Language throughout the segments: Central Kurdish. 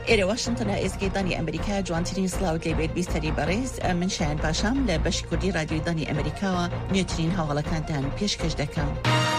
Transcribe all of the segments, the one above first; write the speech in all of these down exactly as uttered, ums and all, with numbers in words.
إلى واشنطن إزكي داني أمريكا جوانترين سلاود لبيت بيستري باريز من شان باشام لبش كردي راديو داني أمريكا نيوترين هاولا كانتان بيشكش دكام.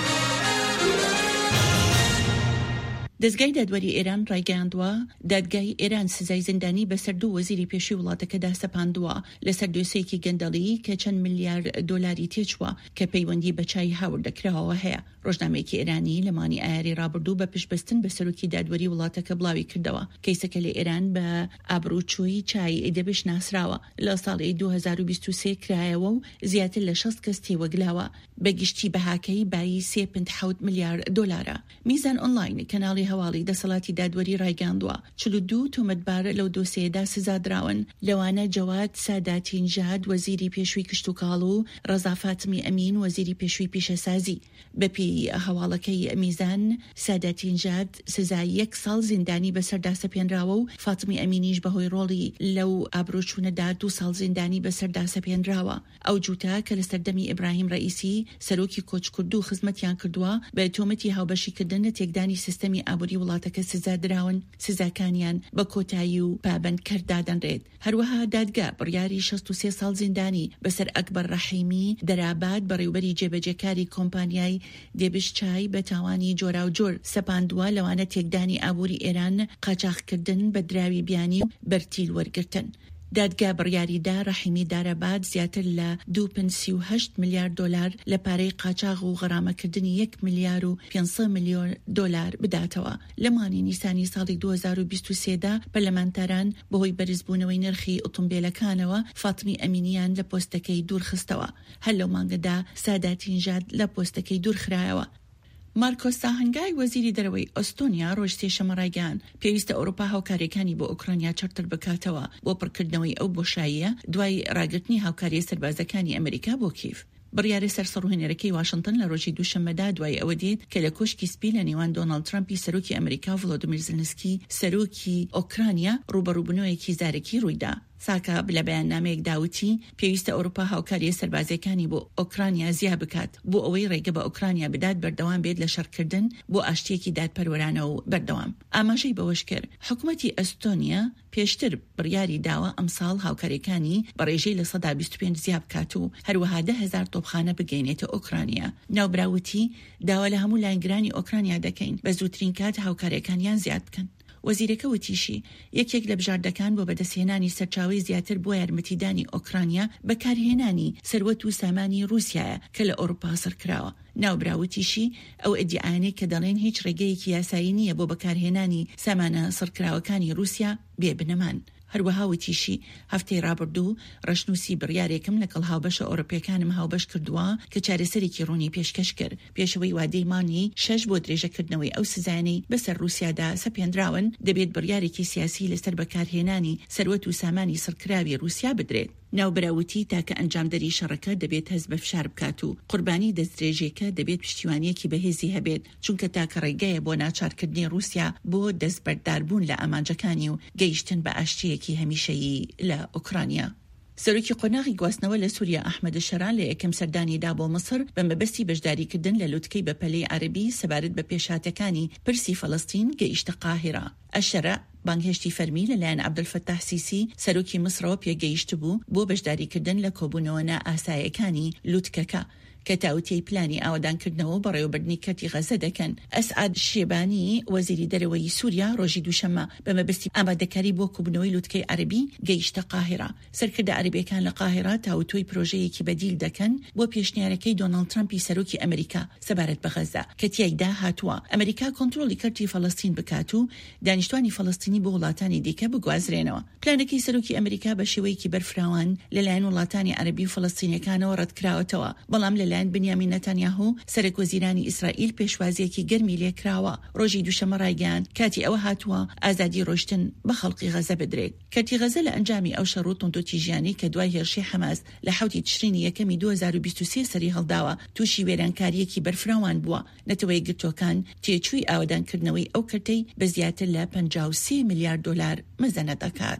دەستگای دادوەری ئێران ڕایگەیاندووە دادگای ئێران سزای زیندانی بەسەر دوو وەزیری پێشووی وڵاتەکەدا سەپاندووە لەسەر دۆسەیەکی گەندەڵی کە چەند ملیارد دۆلاری تێچووە کە پەیوەندی بە چای هاوردەکراوە هەیە. ڕۆژنامەیەکی ئێرانی لەمانی ئایاری ڕابردوو بە پشتبەستن بە سەرۆکی دادوەری وڵاتەکە بڵاوی کردەوە. کەیسەکە لە ئێران بە ئابڕوچووی چای دەبش ناسراوە لە ساڵی دوو هەزار و بیست و سێ کرایەوە و زیاتر لە شەست کەس تێوەگلاوە بەگشتی بەهاکەی بای سێ پنت حەوت ملیارد دۆلارە. میزان ئۆنلاین کەناڵی هەواڵی دەسەڵاتی دادوەری ڕایگەاندووە چل و دوو تۆمەتبار لەو دۆسێدا سزادراون لەوانە جەواد ساداتی نژاد وەزیری پێشووی کشتوکاڵ و ڕەزا فاتمی ئەمین وەزیری پێشووی پیشەسازی. بەپێی هەواڵەکەی میزان ساداتی نژاد سزای یەک ساڵ زیندانی بەسەردا سەپێنراوە و فاتمی ئەمینیش بەهۆی ڕۆڵی لەو ئابرۆچوونەدا دوو ساڵ زیندانی بەسەردا سەپێنراوە. ئەو جووتە کە لە سەردەمی ئیبراهیم ڕئیسی سەرۆکی کۆچکرد و خزمەتیان کردووە بە تۆمەتی هاوبەشیکردن لە تێکدانی سیستەمی ئابووری وڵاتەکە سزادراون سزاکانیان بە کۆتایی و پابەندکەر دادەنرێت. هەروەها دادگا بڕیاری شەست و سێ ساڵ زیندانی بەسەر ئەکبەر ڕەحیمی دەراباد بەڕێوەبەری جێبەجێکاری کۆمپانیای دێبش چای بە تاوانی جۆرا و جۆر سەپاندووە لەوانە تێکدانی ئابووری ئێران قاچاغکردن بە دراوی بیانی و بەرتیل وەرگرتن. دادگا بڕیاریدا ڕەحیمی دارەباد زیاتر لە دوو پنت سی و هەشت ملیارد دۆلار لە پارەی قاچاغ و غەرامەکردنی یەک ملیار و پێنج ملیۆن دۆلار بداتەوە. لە مانگی نیسانی ساڵی دوو هەزار و بیست و سێدا پەرلەمانتاران بەهۆی بەرزبوونەوەی نرخی ئۆتۆمبیلەکانەوە فاتمی ئەمینیان لە پۆستەکەی دوورخستەوە. هەر لەو مانگەدا ساداتی نژاد لە پۆستەکەی دوورخرایەوە. مارکۆس ساهنگای وەزیری دەرەوەی ئۆستۆنیا ڕۆژ سێشەمە ڕایگەیاند پێویستە ئەوروپا هاوکاریەکانی بۆ ئوکرانیا چەرتر بکاتەوە بۆ پڕکردنەوەی ئەو بۆشاییە دوای ڕاگررتنی هاوکاریە سەربازەکانی ئەمریکا بۆ کیف. بڕیارە سەرسەڕوهێنەرەکەی واشنگتن لە ڕۆژی دووشەممەدا دوای ئەوە دێت کە لە کۆشکی سپی لە نێوان دۆناڵد ترامپی سەرۆکی ئەمریکا و ڤڵۆدیمیر زلنسکی سەرۆکی ئۆکرانیا ڕوبەڕووبوونەوەیەکی زارێکی ڕوویدا. ساکە لە بەیاننامەیەک داوتی پێویستە ئەوروپا هاوکاریە سەربازەکانی بۆ ئۆکرانیا زیاد بکات بۆ ئەوەی ڕێگە بە ئۆکرانیا بدات بەردەوام بێت لە شەڕکردن بۆ ئاشتیەکی دادپەروەرانە و بەردەوام. ئاماژەی بەوەش کرد حکوومەتی ئەستۆنیا پێشتر بڕیاری داوە ئەمساڵ هاوکاریەکانی بە ڕێژەی لە سەدا بیست و پێنج زیاد بکات و هەروەها دە هەزار تۆپخانە بگەینێتە ئۆکرانیا. ناوبراوتی داوا لە هەموو لایەنگرانی ئۆکرانیا دەکەین بە زووترین کات هاوکاریەکانیان زیاد بکەن. وەزیرەکە وتیشی یەکێک لە بژاردەکان بۆ بەدەستهێنانی سەرچاوی زیاتر بۆ یارمەتیدانی ئۆکرانیا بەکارهێنانی سەروەت و سامانی رووسایە کە لە ئەوروپا سەرکراوە. ناوبراوتیشی ئەو ئەدعاانەی کە دەڵێن هیچ ڕێگەیەکی یاسایی نییە بۆ بەکارهێنانی سامانە سەرکراوەکانی رووسیا بێ بنەمان. هەروەها وتیشی هەفتەی ڕابردوو ڕەشنووسی بڕیارێکم لەگەڵ هاوبەشە ئۆروپیەکانم هاوبەش کردووە کە چارەسەرێکی ڕوونی پێشکەش کرد پێشەوەی وادەی مانی شەش بۆ درێژەکردنەوەی ئەو سزانەی بەسەر رووسیادا سەپێنراون دەبێت بڕیارێکی سیاسی لەسەر بەکارهێنانی سەروەت و سامانی سەرکراوی رووسیا بدرێت. ناوبراوتی تاکە ئەنجامدەری شەڕەکە دەبێت هەست بە فشار بکات و قوربانی دەستدرێژێکە دەبێت پشتیوانیەکی بەهێزی هەبێت چونکە تاکە ڕێگایە بۆ ناچارکردنی رووسیا بۆ دەستبەرداربوون لە ئامانجەکانی و گەیشتن بە ئاشتیەکی هەمیشەیی لە ئوکرانیا. سەرۆکی قۆناغی گواستنەوە لە سووریا ئەحمەد شەران لە یەکەم سەردانیدا بۆ مەسر بە مەبەستی بەشداریکردن لە لوتکەی بە پەلەی عەربی سەبارەت بە پێشهاتەکانی پرسی فەڵەستین گەیشتە قاهیرە. ئەشەرە بانگهێشتی فەرمی لەلایەن عەبدولفەتاح سیسی سەرۆکی مسرەوە پێگەیشت بوو بۆ بەشداریکردن لە کۆبوونەوە نائاساییەکانی لوتکەکە کە تاوتیەی پلانی ئاوادانکردنەوە بەڕێوەبردنی کەتی غەزە دەکەن. ئەسعاد شێبانی وەزیری دەرەوەی سووریا ڕۆژی دووشەممە بە مەبەستی ئامادەکاری بۆ کوبنەوەی لوتکەی عەربی گەیشتە قاهیرە. سەرکردە عەربیەکان لە قاهیرە تاوتۆی پرۆژەیەکی بەدیل دەکەن بۆ پێشنیارەکەی دۆناڵد ترامپی سەرۆکی ئەمریکا سەبارەت بە غەزە کە تیایدا هاتووە ئەمریکا کۆنتڕۆلی کەرتی فەڵەستین بکات و دانیشتوانی فەڵەستینی بۆ وڵاتانی دیکە بگوازرێنەوە. پلانەکەی سەرۆکی ئەمریکا بە شێوەیەکی بەرفراوان لەلایەن وڵاتانی عەربی و فەڵەستینیەکانەوە ڕەتکراوەتەوە بەڵام لەلایەن بنیامین نەتانیاهو سەرۆکوەزیرانی ئیسرائیل پێشوازیەکی گەرمی لێکراوە. ڕۆژی دووشەمە ڕایگەیاند کاتی ئەوە هاتووە ئازادی ڕۆشتن بە خەڵکی غەزە بدرێت. کەرتی غەزە لە ئەنجامی ئەو شەڕ و تۆندۆتیژیانی کە دوای هێرشی حەماس لە حوتی تشرینی یەکەمی دوو هەزار و بیست و سێ سەری هەڵداوە تووشی وێرانکاریەکی بەرفراوان بووە. نەتەوەی گرتوەکان تێچووی ئاوادانکردنەوەی ئەو کەرتەی بە زیاتر لە پەنجا و سێ ملیارد دۆلار مەزەنە دەکات.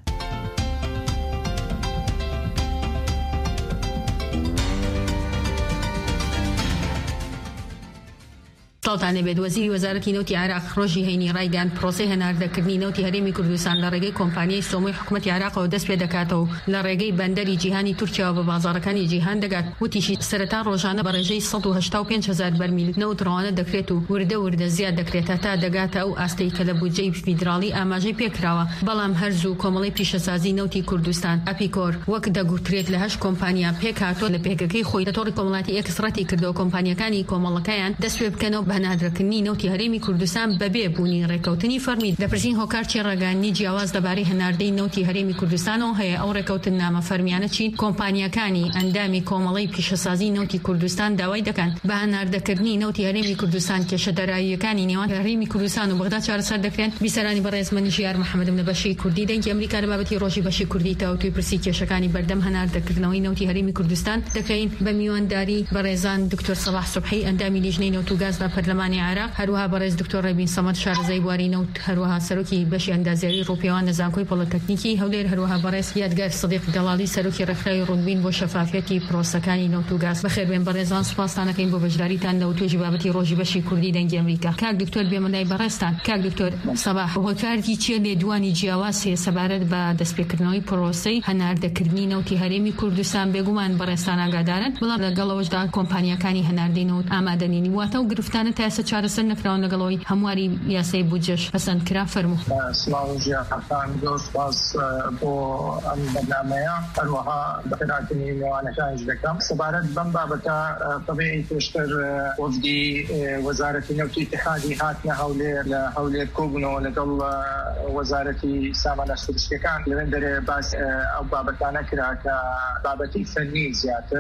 ساڵتان لەبێت. وەزیری وەزارەتی نەوتی عێراق ڕۆژی هەینی ڕایگەیاند پرۆسەی هەناردەکردنی نەوتی هەرێمی کوردستان لە ڕێگەی کۆمپانیای سۆمۆی حکوومەتی عێراقەوە دەست پێ دەکاتەوە لە ڕێگەی بەندەری جیهانی تورکیا بە بازاڕەکانی جیهان دەگات. وتیشی سەرەتا ڕۆژانە بە ڕێژەی سەد و هەشتا و پێنج هەزار بەرمیل نەوت ڕەوانە دەکرێت و وردە وردە زیاد دەکرێت تا دەگاتە ئەو ئاستەی کە لە بودجەی فیدراڵی ئاماژەی پێکراوە. بەڵام هەرز و کۆمەڵی پیشەسازی نەوتی کوردستان ئەپیکۆر وەک دەگوترێت لە هەشت کۆمپانیا پێکهاتۆ لە پێکەکەی خۆی لە تۆڕی کۆمەڵاتی ئێکسڕەتی کردەوە کۆمپانیەکانی کۆمەڵەکەیان دەست پێ بکەنەوە بە هەناردەکردنی نەوتی هەرێمی کوردستان بەبێ بوونی ڕێکەوتنی فەرمی. دەپرسین هۆکار چی ڕێگەیاندنی جیاواز دەبارەی هەناردەی نەوتی هەرێمی کوردستانەوە هەیە؟ ئەو ڕێکەوتن نامە فەرمیانە چین؟ کۆمپانیەکانی ئەندامی کۆمەڵی پیشەسازی نەوتی کوردستان داوای دەکەن بە هەناردەکردنی نەوتی هەرێمی کوردستان کێشەدەراییەکانی نێوان هەرێمی کوردستان و بەغدا چارەسەر دەکرێن. بیسەرانی بەڕێز من ژیار محەممەدم لە بەشی کوردی دەنگی ئەمریکا لە بابەتی ڕۆژی بەشی کوردی تاوتوی پرسی کێشەکانی بەردەم هەناردەکردنەوەی نەوتی هەرێمی کوردستان دەکەین بە میوانداری بەڕێزان دکتۆر سەلاح سوبحی ئەندامی لیژنەی نەوت و گاز لە پەرلەمانی عێراق، هەروەها بەڕێز دکتۆر ڕێبین سەمەد شارەزای بواری نەوت، هەروەها سەرۆکی بەشی ئەندازیاری ڕووپێوان لە زانکۆی پۆلیتەکنیکی هەولێر، هەروەها بەڕێز یادگار سەدیق دەڵاڵی سەرۆکی ڕێکخراوی ڕوونبین بۆ شەفافیەتی پرۆسەکانی نەوت و گاز. بەخێربێن بەڕێزان، سوپاستانەکەین بۆ بەشداریتان لە توێژی بابەتی ڕۆژی بەشی کوردی دەنگی ئەمریکا. کاک دکتۆر بێمەلای بەڕێستان. کاک دکتۆر سەباح، هۆکارێکی چیە لێدوانی جیاواز هەیە سەبارەت بە دەستپێکردنەوەی پرۆسەی هەناردەکردنی نەوتی هەرێمی کوردستان؟ بێگومان بەڕێستان ئاگادارن، بەڵام لەگەڵەوەشدا کۆمپانیەکانی هەناردەی نەوت ئامادەنینی. واتە و گرفتانە تا ئێستا چارەسەر نەکراون لەگەڵەوەی هەمواری یاسای بودجەش پەسەند کرا؟ فەرموو. سڵاو ژیانتان، زۆر سپاس بۆ ئەم بەرنامەیە، هەروەها بەخێرهاتنی میوانەکانیش دەکەم. سەبارەت بەم بابەتە طبیعی پێشتر وەفدی وەزارەتی نەوتی اتحادی هاتنە هەولێر، لە هەولێر کۆبوونەوە لەگەڵ وەزارەتی سامانە سروشتیەکان لەوێن دەرێ باس ئەو بابەتانە کرا کە بابەتی فەنی زیاتر،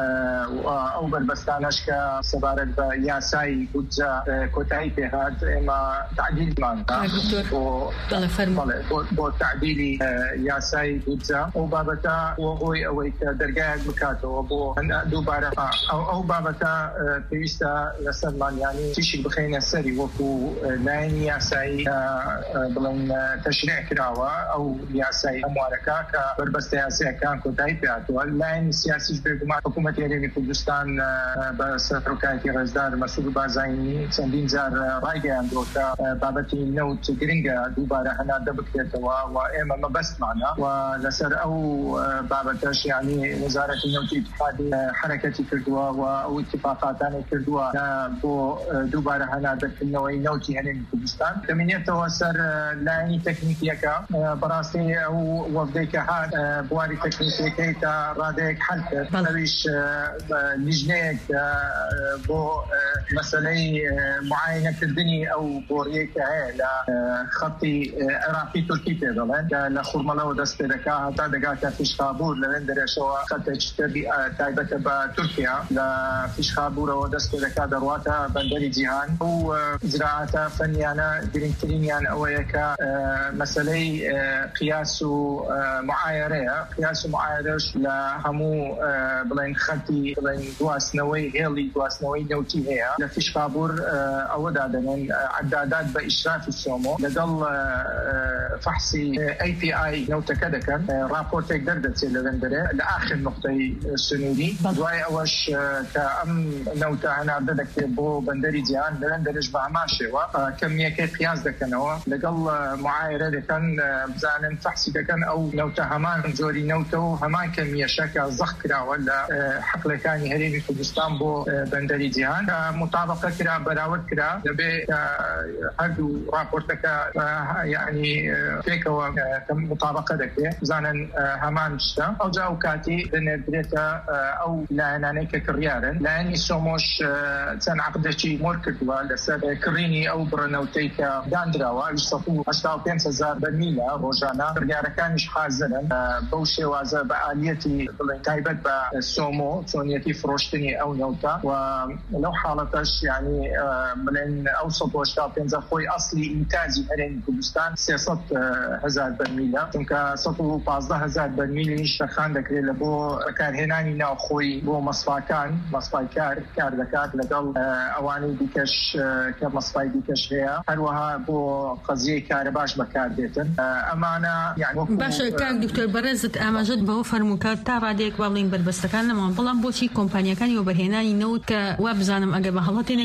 ئەو بەربەستانەش کە سەبارەت بە یاسایی بودجە کۆتایی پێهات ئێمە تعدیلمان بۆ تعدیلی یاسایی بودجە. ئەو بابەتە بۆی ئەوەی کە دەرگایەک بکاتەوە بۆ دووبارە ئەو بابەتە پێویستە لەسەرمان، یانی تیشی بخینە سەری وەکو لایەنی یاسایی بڵێن تەشریع کراوە، ئەو یاسایی هەموارەکە کە بەربەستە یاسایەکان کۆتایی پێهاتووە. لایەنی سیاسیش بێگومان حکوومەتی هەرێمی کوردستان بە سەرۆکایەتی ڕێزدار مەسعود بارزانانی چەندین جار ڕایگەیاندووە کە بابەتی نەوت گرنگە دووبارە هەناردە بکرێتەوە و ئێمە مەبەستمانە و لەسەر ئەو بابەتەش یانی وەزارەتی نەوتی اتحادی حرەکەتی کردووە و ئەو اتفاقاتانی کردووە بۆ دووبارە هەناردەکردنەوەی نەوتی هەرێمی کوردستان. دەمێنێتەوە سەر لایەنی تەکنیکیەکە. بەڕاستی ئەو وەفدەی کە هات بواری تەکنیکیەکەی تا ڕادەیەک حەل کرد، ئەویش لیژنەیەک بۆ مەسەلەی معاینەکردنی ئەو بۆڕیەی کە هەیە لە خەتی عێراقی تورکی پێ دەڵێن لە خوڕمەڵەوە دەست پێ دەکا هەتا دەگاتە فیشخابوور، لەوێن دەرێشەوە خەتێکی تایبەتە بە تورکیا لە فیشخابوورەوە دەست پێ دەکا دەڕواتە بەندەری جیهان. ئەو ئجراعاتە فەنیانە گرنگترینیان ئەوەیە کە مەسەلەی قیاس و معایرەیە. قیاس و معایرەش لە هەموو بڵێن خەتی بڵێن گواستنەوەی هێڵی گواستنەوەی نەوتی هەیە لە فیشخابوور ئەوەدا دەنێن عەدادات بە ئیشرافی سۆمۆ لەگەڵ فحصی ئەی پی آی نەوتەکە دەکەن، راپۆرتێک دەردەچێت لەوێن دەرێ لە ئاخر نقطەی سنووری. دوای ئەوەش کە ئەم نەوتە هەناردە دەکرێت بۆ بەندەری جیهان، لەوێن دەرێش بە هەمان شێوە کەمیەکەی قیاس دەکەنەوە لەگەڵ معایرە دەکەن، بزانن فحصی دەکەن ئەو نەوتە هەمان جۆری نەوتە و هەمان کەمیەشە کە زەخ کراوە لە حەقلەکانی هەرێمی کوردستان بۆ بەندەری جیهان مطابقە کرا، بەراورد کرا، دەبێ هەردوو راپۆرتەکە یعنی پێکەوە مطابقە دەکرێت، بزانن هەمان شتە. ئەوجا ئەو کاتی دەنێردرێتە ئەو لایەنانەی کە کڕیارن. لایەنی سۆمۆش چەند عەقدێکی مۆر کردووە لەسەر کڕینی ئەو بڕەنەوتەی کە دانراوە سەد و هەشتا و پێنج هەزار بەرمیلە ڕۆژانە. بڕیارەکانیش حازرن بەو شێوازە بە ئالیەتی بڵێن تایبەت بە سۆمۆ چۆنیەتی فرۆشتنی ئەو نەوتە و لەو حاڵەتەش یعنی بڵێن ئەو سەد و هەشتا و پێنج خۆی ئەسلی ئینتاجی هەرێمی کوردستان سێسەد هەزار بەرمیلە، چونکە سەد و پانزدە هەزار بەرمیلیش تەخان دەکرێت لە بۆ بەکارهێنانی ناوخۆی بۆ مەسفاکان، مەسفای کار کار دەکات لەگەڵ ئەوانەی دیکەش کە مەسفای دیکەش هەیە، هەروەها بۆ قەزیەی کارە باش بەکاردێتن. ئەمانە باشە. کاک دکتۆر بەڕێزت ئاماژەت بەوە فەرمووکات تا ڕادەیەک با بڵین بەربەستەکان نەماوە، بەڵام بۆچی کۆمپانیەکانی وەبەرهێنانی نەوت کە وا بزانم ئەگەر بە هەڵەتێنێک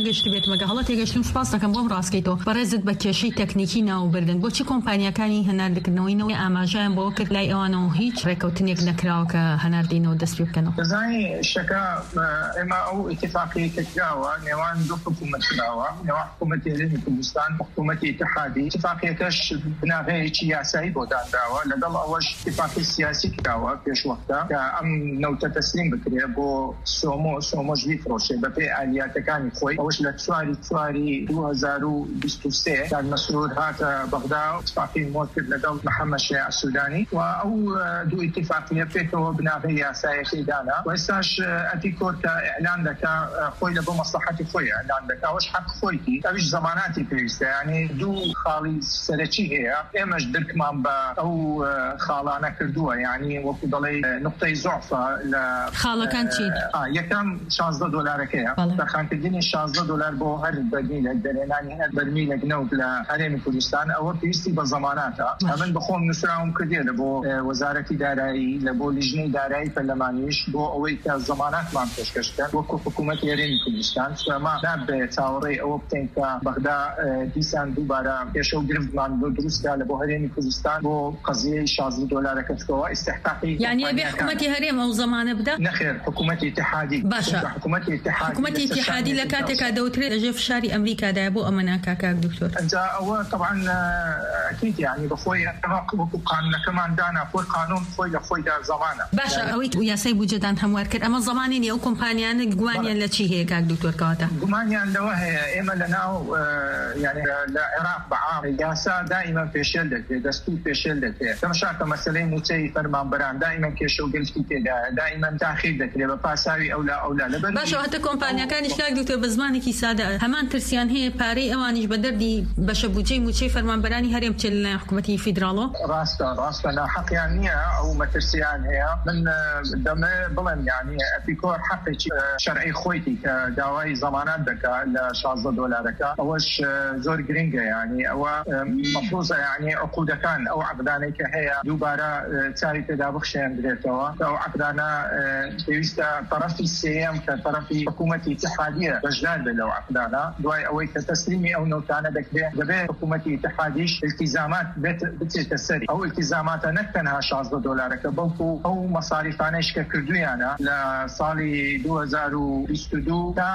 نەگەشت بێت مەگە هەڵە تێگەشتم سپاس دەکەم بۆم ڕاستکەیتەوە بەڕێزت بە کێشەی تەکنیکی ناوبردن بۆچی کۆمپانیەکانی هەناردەکردنەوەی ئاماژیان بۆ کرد لای ئەوانەوە هیچ ڕێکەوتنێک نەکراوە کە هەناردینەوە دەست پێ بکەنەوە دەزانی شەکە ئێمە ئەو ئیتفاقی کراوە نێوان دوو حکوومەت کراوە نێوان حکوومەتی هەرێمی کوردستان و حکوومەتی اتحادی اتفاقیەکەش بناغەیەکی یاسایی بۆ دانراوە لەگەڵ ئەوەش اتفاقی سیاسی کراوە پێشوەختە کە ئەم نەوتە تەسلیم بکرێ بۆ سۆمۆ سۆمۆژ بیفرۆشێ بەپێی ئالیاتەکانی خۆی ئەوەش لە چواری چواری دوو هەزار و بیست و سێ کاک مەسعود هاتە بەغدا اتفاقی مۆ کرد لەگەڵ محەممەد شێع سوودانی و ئەو دوو اتفاقیە پێکەوە بناغەی یاسایەکەی دانا و ئێستاش ئەپیکۆر کە ئیعلان دەکا خۆی لە بۆ مەسلحەتی خۆی ئیعلان دەکا ئەوەش حەق خۆیتی ئەویش زەماناتی پێویستە یعنی دوو خاڵی سەرەکی هەیە ئێمەش درکمان بە ئەو خاڵانە کردووە یعنی وەکو دەڵێ نقطەی زۆعفە لە خاڵەکان چی یەکەم شانزدە دۆلارەکەیە تەرخانکردنی شانزدە دۆلار بۆ هەر بەرمیلێک دەرێنانی هەر بەرمیلێک نەوت لە هەرێمی کوردستان ئەوە پێویستی بە زەماناتە ئەمن بخۆم نووسراوم کردێ لە بۆ وەزارەتی دارایی لە بۆ لیژنەی دارایی پەرلەمانیش بۆ ئەوەی کە زەماناتمان پێشکەشکەن وەکو حکوومەتی هەرێمی کوردستان سوێما نابێت چاوەڕێی ئەوە بکەین کە بەغدا دیسان دووبارە پێشە و گرفتمان بۆ دروستکە لە بۆ هەرێمی کوردستان بۆ قەزیەی شانزدە دۆلارەکە چکەوە استحقاقی یعنی ئەبێ حکوومەتی هەرێم ئەو زەمانە بدە نەخێر حکوومەتی اتحادی باشە حکوومەتی اتحادی حکوومەتی اتحادی لە کاتێکا دەوترێت لەژێر فشاری ئەمریکادایە بۆ ئەمە ناکا کاک دکتۆر ئەنجا ئەوە طبعا ئەکید یعنی بەخۆی وەکو قانونەکەمان دانا خۆی قانون خۆی لە خۆیدا زەمانە باشە ئەوەی یاسای بودجەدان هەموار کرد ئەمە زەمانی نیە ئەو کۆمپانیانە گومانیان لە چی هەیە کاک دکتۆر کەواتە گومانیان لەوە هەیە ئێمە لەناو یعنی لە عێراق بەعام یاسا دائما پێشێل دەکرێت دەستور پێشێل دەکرێت تەماشاکە مەسەلەی موچەی فەرمانبەران دائما کێشە و گرفتی تێدایە دائما تاخیر دەکرێت بە پاساوی ئەولا ئەولا لەبەر باشە هەتە کۆمپانیەکانیش کاک دکتۆر بە زمانێکی سادە هەمان ترسیان هەیە پارەی ئەوانیش بە دەردی بەشە بودجەی موچەی فەرمانبەرانی هەرێم بچێت لە حکوومەتی فیدراڵەوە ڕاستە ڕاستە ناحەقیان نییە ئەو مەترسیان هەیە من دەمێ بڵێم یعنی ئەپیکۆر حەقێکی شەرعی خۆیتی کە داوای زەمانات دەکات لە شانزدە دۆلارەکە ئەوەش زۆر گرنگە یعنی ئەوە مەفروضە یعنی عقودەکان ئەو عقدانەی کە هەیە دووبارە چاوی پێدا بخشێنرێتەوە ئەو عقدانە پێویستە طرفی سێیەم کە طرفی حکوومەتی اتحادیە بەشدار بێت لەو عقدانە دوای ئەوەی کە تەسلیمی ئەو نەوتانە دەکرێت دەبێت حکوومەتی اتحادیش التزامات بچێتە سەری ئەو التزاماتە نەک تەنها شانزدە دۆلارەکە بەڵکو ئەو مەصاریفانەش کە کردویانە لە ساڵی دوو هەزار و بیست و دوو تا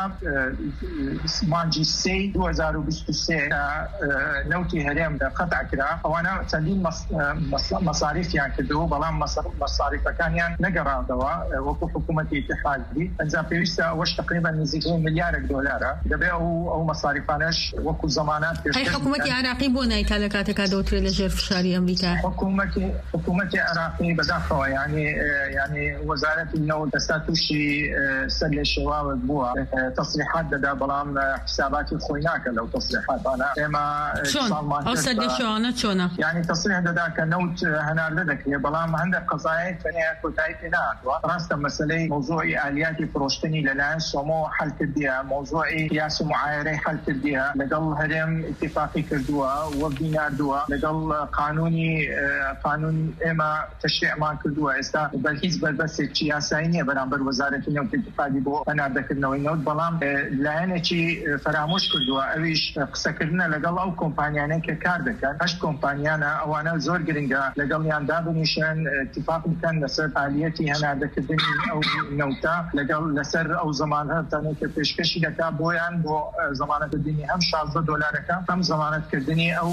مانجی سێ دوو هەزار و بیست و سێ نەوتی هەرێم قەتع کرا ئەوانە چەندین مەصاریفیان کردو بەڵام مەصاریفەکانیان نەگەڕاندەوە وەکو حکوومەتی اتحادی ئەنجا پێویستە ئەوەش تقریبا نزیکەی ملیارێک دۆلارە دەبێت ئەو ئەو مەصاریفانەش وەکو زەمانات پێش حکوومەتی عێراقی بۆ نایتا لە کاتێکا دەوترێت لەژێر فشاری ئەمریکا حکوومەتی حکوومەتی عێراقی بەداخەوە یعنی یعنی وەزارەتی نەوت دەستا تووشی سەر لێ شێواوت بووە تەصریحات دەدا بەڵام حساباتی خۆی ناکە لەو تەصریحاتانە ئێمە ئەو سەردەشەوانە چۆنە یعنی تەصریح دەدا کە نەوت هەناردە دەکرێت بەڵام هەندێک قەزایای تەنیا کۆتایی پێ نهاتوە ڕاستە مەسەلەی مۆزوعی ئالیاتی فرۆشتنی لەلایەن سۆمۆ حەل کردیە مۆزوعی قیاس و معایرەی حەل کردیە لەگەڵ هەرێم اتفاقی کردووە وە بیناردووە لەگەڵ قانونی قانون ئێمە تەشریعمان کردووە ئێستا بە هیچ بەربەستێکی یاسایی نییە بەرامبەر وەزارەتی نەوت اتفاقی بۆ هەناردەکردنەوەی نەوت بەڵام لایەنێکی فرامۆش کردووە ئەویش قسەکردنە لەگەڵ ئەو کۆمپانیانەی کە کار دەکەن هەشت کۆمپانیانە ئەوانە زۆر گرنگە لەگەڵیان دابنیشن اتفاق بکەن لەسەر ئالیەتی هەناردەکردنی ئەو نەوتە لەگەڵ لەسەر ئەو زەمانە تەنێکە پێشکەشی دەکات بۆیان بۆ زەمانەتکردنی هەم شانزدە دۆلارەکە هەم زەمانەتکردنی ئەو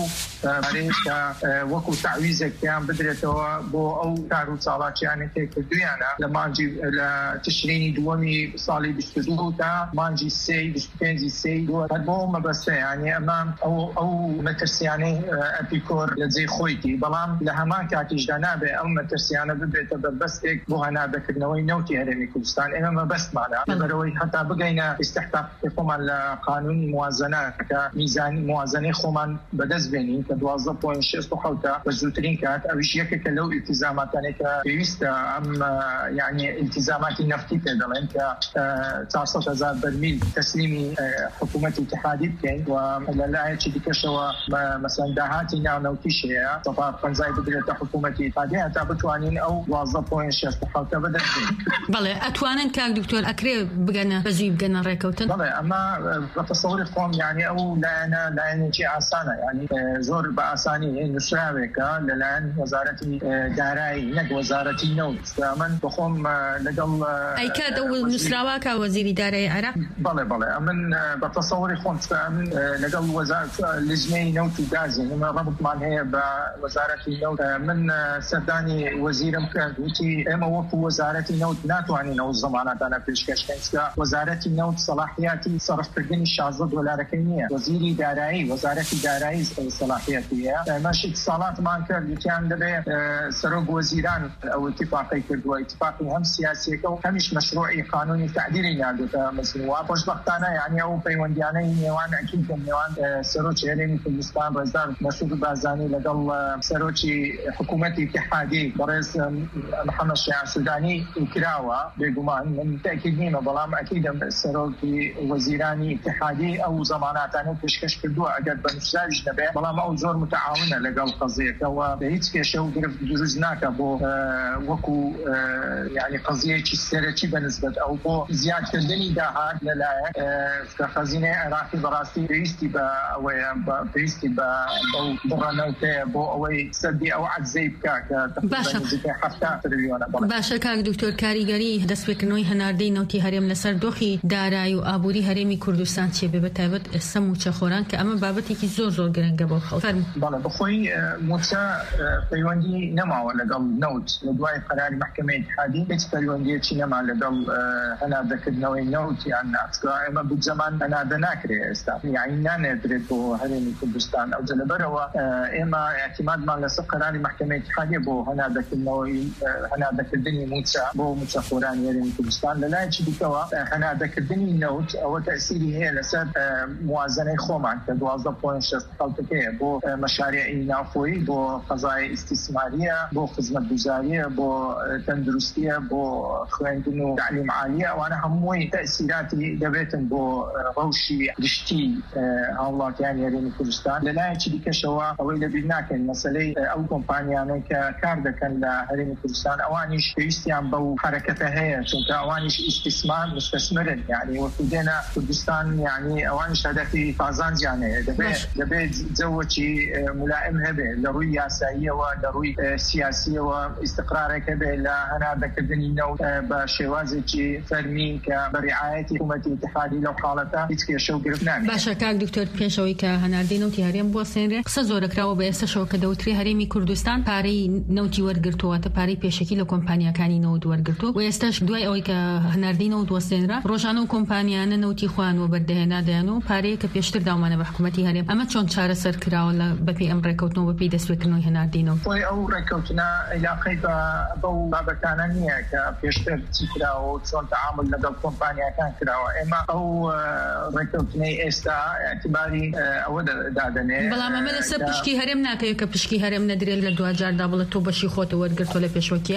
کە وەکو تعویزێکیان بدرێتەوە بۆ ئەو کار و چاڵاکیانە تێکردویانە لە مانجی لە تشرینی دووەمی ساڵی بیست و دوو تا مانجی سێ بیست و پێنجی سێ هەر بۆ مەبەستە یعنی ئەمە ئەو ئەو مەترسیانەی ئەپیکۆر لە جێی خۆیتی بەڵام لە هەمان کاتیشدا نابێ ئەو مەترسیانە ببێتە بەربەستێک بۆ هەناردەکردنەوەی نەوتی هەرێمی کوردستان ئێمە مەبەستمانە لەبەرەوەی هەتا بگەینە ئیستحقاقی خۆمان لە قانونی موازنە کە میزانی موازنەی خۆمان بەدەست بێنین کە دوازدە پۆینت شەست و حەوت بە زووترین کات ئەویش یەکێکە لەو ئیلتیزاماتانەی کە پێویستە ئەم یعنی ئیلتیزاماتی نەفتی پێ دەڵێن کە چوارسەد هەزار بەرمیل تەسلیمی حکوومەتی اتحادی بکەین و لەلایەکی دیکەشەوە مەسەڵەن داهاتی ناونەوتیش هەیە سەپا پەنجای بدرێتە حکوومەتی اتحادی هەتا بتوانین ئەو دوازدە پۆینت شەست و حەوت بەدەست بێنین بەڵێ ئەتوانن کاک دکتۆر ئەکرێ بگەنە بەزوی بگەنە ڕێکەوتن بەڵێ اما بتصور خۆم يعني او لایەنە لایەنێکی ئاسانە يعني زۆر بە ئاسانی نووسراوێکە لەلایەن وەزارەتی دارایی نەک وەزارەتی نەوت من بخۆم لەگەڵ ئەیکات ئەو نووسراوە کە وەزیری دارایی عێراق بەڵێ بەڵێ من بەتصوری خۆم من لەگەڵ وەزارەت لجنەی نەوت و گازی ڕەبطمان هەیە بە وەزارەتی نەوت من سەردانی وەزیرم کرد وتی ئێمە وەکو وەزارەتی نەوت ناتوانین ئەو زەمانەتانە پێشکەشکەین وەزارەتی نەوت سەلاحیەتی سەرفکردنی شازدە دۆلارەکەی نییە وەزیری دارایی وەزارەتی دارایی سەلاحیەتیە ئێمەش ئیتساڵاتمان کرد وتیان دەبێت سەرۆک وەزیران ئەو اتفاقی کردووە اتفاقی هەم سیاسیەکە و هەمیش مەشروعی قانونی تعدیلی ناردوتە مەسنووە خۆشبەختانە یعنی ئەو پەیوەندیانەی نێوان ئەکیدکە نێوان سەرۆکی هەرێمی کوردستان ڕێزدار مەسعود بارزانی لەگەڵ سەرۆکی حکوومەتی اتحادی بەڕێز محەممەد شیعە سودانی کراوە بێگومان من تاکید نیمە بەڵام ئەکیدم سەرۆکی وەزیرانی اتحادی ئەو زەماناتانە پێشکەش کردووە ئەگەر بە نووسراویش نەبێت بەڵام ئەو زۆر متعاونە لەگەڵ قەزیەکەوە بە هیچ کێشە و گرفت دروست ناکە بۆ وەکو یعنی قەزیەکی سەرەکی بەنسبەت ئەو بۆ زیادکردنی داهات لەلایەن کە خەزینەی عێراقی بەڕاستی پێویستی بە ئەوەیە پێویستی بە بڕەنەوتەیە بۆ ئەوەی سەردی ئەو عەجزەی بکات کە تقریباً هەفتە تریلیۆنە. باشە کاک دکتۆر کاریگەری دەستپێکردنەوەی هەناردەی نەوتی هەرێم لەسەر دۆخی دارایی و ئابووری هەرێمی کوردستان چێ بێ بەتایبەت سەم و چەخۆران کە ئەمە بابەتێکی زۆر زۆر گرنگە بۆ خەڵک. بەڵێ بخۆی موچە پەیوەندی نەماوە لەگەڵ نەوت لە دوای قەراری محکەمەی اتحادی هیچ پەیوەندیەکی نەما لەگەڵ هەناردەکردنەوەی نەوت یان ناتکە ئێمە بودجەمان هەناردە ناکرێ ئێستا یعنی نانێدرێت بۆ هەرێمی کوردستان ئەو جەلەبەرەوە ئێمە اعتیمادمان لەسەر قەراری محکەمەی اتحادی بۆ هەناردەکردنەوەی هەناردەکردنی موچە بۆ موچەخۆرانی هەرێمی کوردستان لەلایەکی دیکەوە هەناردەکردنی نەوت ئەوە تەئسیری هەیە لەسەر موازنەی خۆمان کە دوازدە پۆینت شەست حەوتەکەیە بۆ مەشاریعی ناوخۆیی بۆ قەزای ئیستیسماریە بۆ خزمەتگوزاریە بۆ تەندروستیە بۆ خوێندن و تعلیم عالیە ئەوانە هەمووی تەئسیراتی دەبێتن بۆ ڕەوشی گشتی هاوڵاتیانی هەرێمی کوردستان لەلایەکی دیکەشەوە ئەوەی لەبیر ناکەین مەسەلەی ئەو کۆمپانیانەی کە کار دەکەن لە هەرێمی کوردستان ئەوانیش پێویستیان بەو حرەکەتە هەیە چونکە ئەوانیش ئیستیسمار مستەثمرن یعنی وەکو دێنە کوردستان یعنی ئەوانیش هەدەفی تازانجیان هەیە دەبێت دەبێت جەوەکی ملائم هەبێ لە ڕووی یاساییەوە لە ڕووی سیاسیەوە ئیستقرارێک هەبێ لە هەناردەکردنی نەوت بە شێوازێکی فەرمی کە بە ڕیعایەتی حکوومەتی اتحادی لەو حاڵەتە هیچ کێشە و گرفت نابێت. باشە کاک دکتۆر پێشەوەی کە هەناردەی نەوتی هەرێم بۆ سێنرێ قسە زۆرەکراوە بە ئێستاشەوە کە دەوترێ هەرێمی کوردستان پارەی نەوتی وەرگرتووەتە پارەی پێشەکی لە کۆمپانیەکانی نەوت وەرگرتووە و ئێستاش دوای ئەوەی کە هەناردەی نەوت وەسێنرا ڕۆژانە و کۆمپانیانە نەوتی خوان و بەردەهێنا دەیان و پارەیە کە پێشتر داوامانە بە حکوومەتی هەرێم ئەمە چۆن چارەسەر کراوە لە بەپێی ئەم ڕێکەوتنەوە بەپێی دەستپێکردنەوەی هەناردەی نەوت؟ ئەو ڕێکەوتنە علاقەی بەو بابەتانە نییە کە پێشتر چی کراوە و چۆن تەعامل لەگەڵ کۆمپانیەکان کراوە ئێمە ئەو ڕێکەوتنەی ئێستا اعتباری ئەوە دادەنێ بەڵام ئەمە لەسەر پشکی هەرێم ناکەوێت کە پشکی هەرێم نەدرێت لە دوجاردا بڵێت تۆ بەشی خۆتە وەرگرتۆ لە پێشوەکیە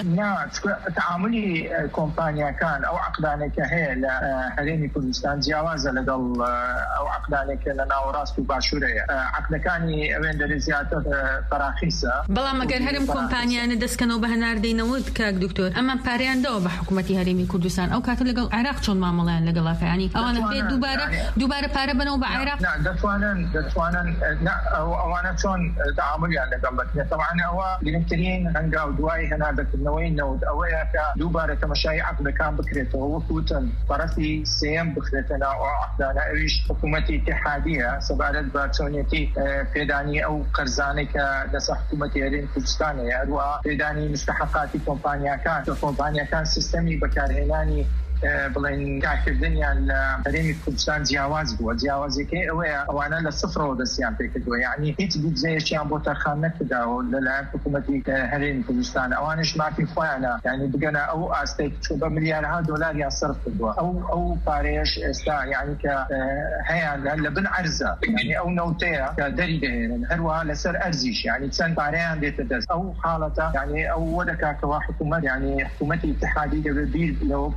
تعاملی کۆمپانیەکان ئەو عەقدانێکە هەیە لە هەرێمی کوردستان جیاوازە لەگەڵ ئەو عەقدانێکە لە ناوەڕاست و باشوورەیە عەقدەکانی ئەوێن دەرێ زیاتر فەراخیسە بەڵام ئەگەر هەرێم کۆمپانیانە دەستکەنەوە بە هەناردەی نەوت کاک دکتۆر ئەمە پارەیاندەوە بە حکوومەتی هەرێمی کوردستان ئەو کاتە لەگەڵ عێراق چۆن مامەڵەیان لەگەڵاکە ینی ئەوانە بێت دووبارە دووبارە پارە بنەوە بە عێراق دەتوانن دەتوانن ئەوانە چۆن تعاملیان لەگەڵ بکرێت طبعا ئەوە گرنگترین هەنگاو دوای هەناردەکردنەوەی نەوت ئەوەیە کە دووبارە تەماشای عەقدەکان بکرێتەوە وەکوتن بەڕەتی سێم بخرێتە ناو عەقدانە ئەویش حکوومەتی اتحادیە سەبارەت بە چۆنیەتی پێدانی ئەو قەرزانەی کە لەسەر حکوومەتی هەرێمی کوردستانەیە هەروەها پێدانی مستحقاتی کۆمپانیەکان کە کۆمپانیەکان سیستەمی بەکارهێنانی بڵێن کارکردنیان لە هەرێمی کوردستان جیاواز بووە جیاوازەکەی ئەوەیە ئەوانە لە سفرەوە دەستیان پێکردووە یعنی هیچ بودجەیەکیان بۆ تەرخان نەکرداوە لەلایەن حکوومەتی هەرێمی کوردستان ئەوانش مافی خۆیانە یعنی بگەنە ئەو ئاستەی بە ملیارها دۆلاریان سەرف کردووە ئەو ئەو پارەیەش ئێستا یعنی کە هەیان لە بن عەرزە یعنی ئەو نەوتەیە کە دەری دەهێنن هەروەها لەسەر ئەرزیش یعنی چەند پارەیان دێتە دەست ئەو حاڵەتە یعنی ئەو وەدەکاتەوە حکوومەت یعنی حکوومەتی اتحادی دەبێت بیر لەوە بکاتەوە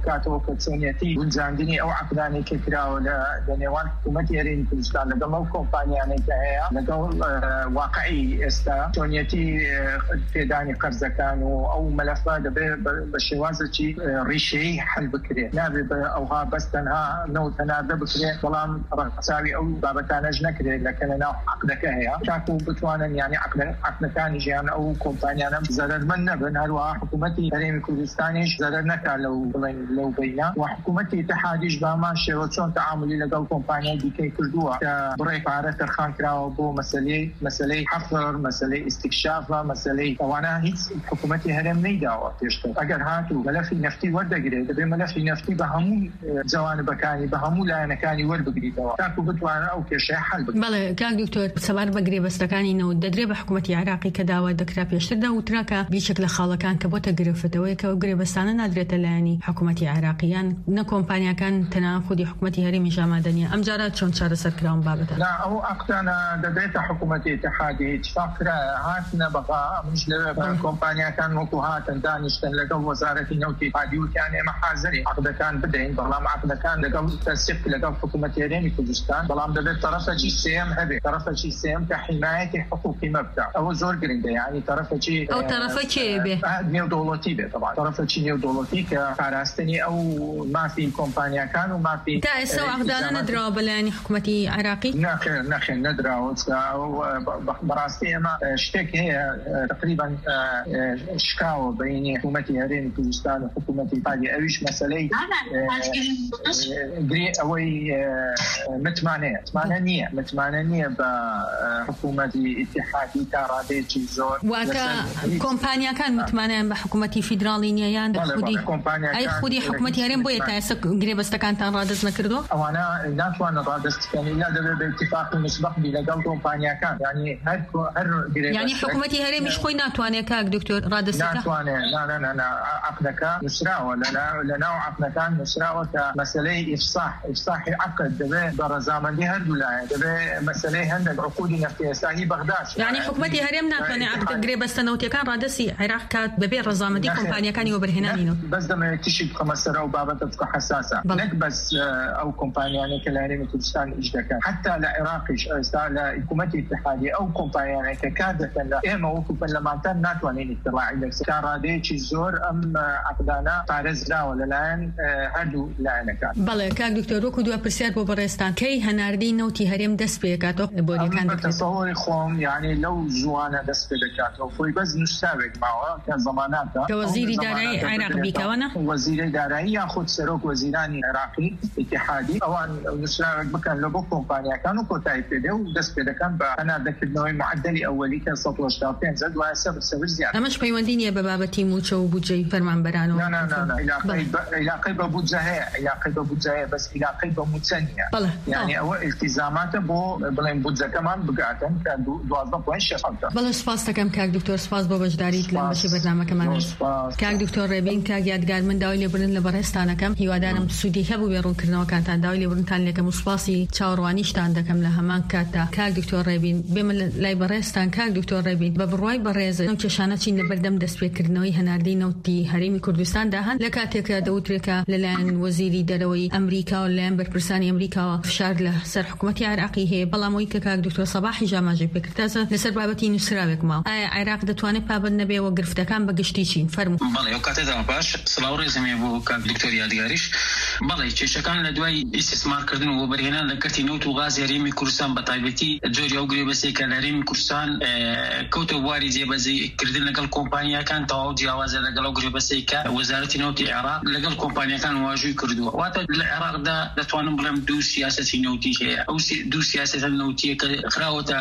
كتسونيتي ونزاندني أو عقداني ككرا ولا لنيوان حكومتي هرين كردستان لقل أو كومبانياني كهيا لقل واقعي استا سونيتي تداني قرض كانوا أو ملفات بشوازة شيء ريشي حل بكري نابي أوها بس تنها نوت نابي بكري بلام رقصاوي أو بابتان أجنكري لكن أنا عقدك هيا شاكو بتوانا يعني عقد عقد ثاني جيان أو كومبانيانا زادت من نبن هلوا حكومتي هرين كردستانيش زادت نكا لو لو بينا وحكومتي تحاديش باما شروطون تعاملي لقل كومبانيا دي كي كردوا بريك عارف الخان كراو بو مسألة مسألة حفر مسألة استكشاف مسألة وانا هيك حكومتي هرم نيدا وتشتغل أجر هاتو ملفي نفتي ورد قريت بين ملفي نفتي بهمو جوانب كاني بهمو لا أنا كاني ورد قريت تاكو بتوانا أو كشيء حل بله كان دكتور سبار بقري بس كاني إنه درب حكومتي عراقي كداوة دكتور بيشتردا وتراكا بشكل خالق كان كبوتا قرفتوي كوقري بس أنا نادرة لاني حكومتي عراقيان نكومبانيا كان تناخدي حكومتي هرمي جامعة أم جارات شون شار سر كلام بابتها لا أو أقتنا دبيت حكومتي اتحادي اتفاق هاتنا بقى مش كومبانيا كان مكوهات دانش لقوا وزارة النوتي هادي وكان محازري عقد كان بدين بلام عقد كان لقوا تسيق لقوا حكومتي هرمي كردستان بلام دبيت طرفة شيء سيم هذي طرفة شيء سيم كحماية حقوقي مبدأ أو زور قرينده يعني طرفة شيء أو طرفة شيء به نيو دولتي به طبعا طرفة شيء نيو دولتي كفارستني أو ما في كومبانيا كان وما في تأسوا عقدنا ندرا بلاني حكومتي عراقي نخل نخل ندرا وبراستي ما شتك هي تقريبا شكاوى بين حكومتي هرين كردستان وحكومتي هذه أيش مسألة قري أوي متمانية متمانية متمانية بحكومتي اتحادي كارادي جزور وكا كومبانيا كان متمانية بحكومتي فيدرالية يعني خودي أي خودي حكومتي هرين بوي تأسك قري بس كان تنرادز نكردو أو أنا ناتوان رادست كان إلا دبي باتفاق مسبق بلقل كومبانيا كان يعني هر هر يعني حكومتي هرين مش خوي ناتوان كاك دكتور رادست ناتوان لا لا لا لا عقدك نسرا ولا لا لا نوع عقدك نسرا كمسألة إفصاح إفصاح عقد دبي برزامن دي هر ولاية دبي مسألة هند عقود نفتي ساهي بغداد يعني حكومتي هرين ناتوان عقد قريب استنوتي كان رادسي عراق كات ببي رزامن دي كومبانيا كان يوبرهنانينو بس دم تشيب خمسة أو بابتك حساسة لك بس أو كومبانيا يعني كلارين كردستان إجدك حتى العراقي لا حكومة اتحادية أو كومبانيا يعني كادة لا إيه موقف لما تن ناتوانين اطلاع لك كارادي تشزور أم عقدانا فارز لا ولا الآن هادو لا أنا كان بله كان دكتور روكو دو أبرسيار ببرستان كي هناردين نوتي هريم دس بيكاتو بودي كان دكتور تصوري خوم يعني لو جوانا دس بيكاتو فوي بس نسابق معه كان زماناته كوزير إداري عراق بيكوانا وزير إداري يأخذ سروك وزيراني عراقي اتحادي أوان نسابق بكان لبو كومبانيا كانوا كوتاي بيدو ودس بيدا كان أنا ذكر نوعي معدلي أولي كان سطوة شتاقين زد وهسا بسبب زيادة أمش بيواندين يا ببابتي موشو وبوجي فرمان برانو لا لا لا إلى قيب إلى قيب بوجهة إلى قيب بوجهة بس إلى قيب متسنية يعني أو التزامات بو بلين بوجه كمان بقعتن كان دو دوازده وين شفته بله سپاس تكم كاك دكتور سپاس بابش داريت لما شي برنامج كمان كاك دكتور ريبين كاك يادگار من داوي لبرن لبرستان كم هیوادارم سودی هبو بیرون کردنەوە کانتان داوای لێبوورنتان لێکەم سوپاسی چاوەڕوانیشتان دەکەم لە هەمان کاتدا کاک دکتۆر ڕێبین بێمە لای بەڕێستان کاک دکتۆر ڕێبین بە بڕوای بەڕێز ئەو کێشانە چین لە بەردەم دەستپێکردنەوەی هەناردەی نەوتی هەرێمی کوردستاندا هەن لە کاتێکە دەوترێکە لەلایەن وەزیری دەرەوەی ئەمریکا و لەلایەن بەرپرسانی ئەمریکاوە فشار لە سەر حکوومەتی عێراقی هەیە بەڵام ئەوەی کە کاک دکتۆر سەباحی جاماژەی پێکردازە لەسەر بابەتی نووسراوێک ماوە ئایا عێراق دەتوانێت پابند نەبێەوە گرفتەکان بەگشتی چین فەرموو بەڵێ ئەو کاتێدا باش سڵاو ڕێزمێ بۆ کاک دکتۆر یادگاریش بەڵێ کێشەکان لە دوای ئیسtismarکردن و وەبەرهێنان لە کەرتی نەوت و غاز هەرێمی کوردستان بە تایبەتی جۆری ئەو گرێبەستەی کە لە هەرێمی کوردستان کەوتە بواری جێبەجێکردن لەگەڵ کۆمپانیاکان تەواو جیاوازە لەگەڵ ئەو گرێبەستەی کە وەزارەتی نەوتی عێراق لەگەڵ کۆمپانیاکان واژووی کردووە واتە لە عێراقدا دەتوانم بڵێم دوو سیاسەتی نەوتی هەیە ئەو دوو سیاسەتە نەوتیە کە خراوەتە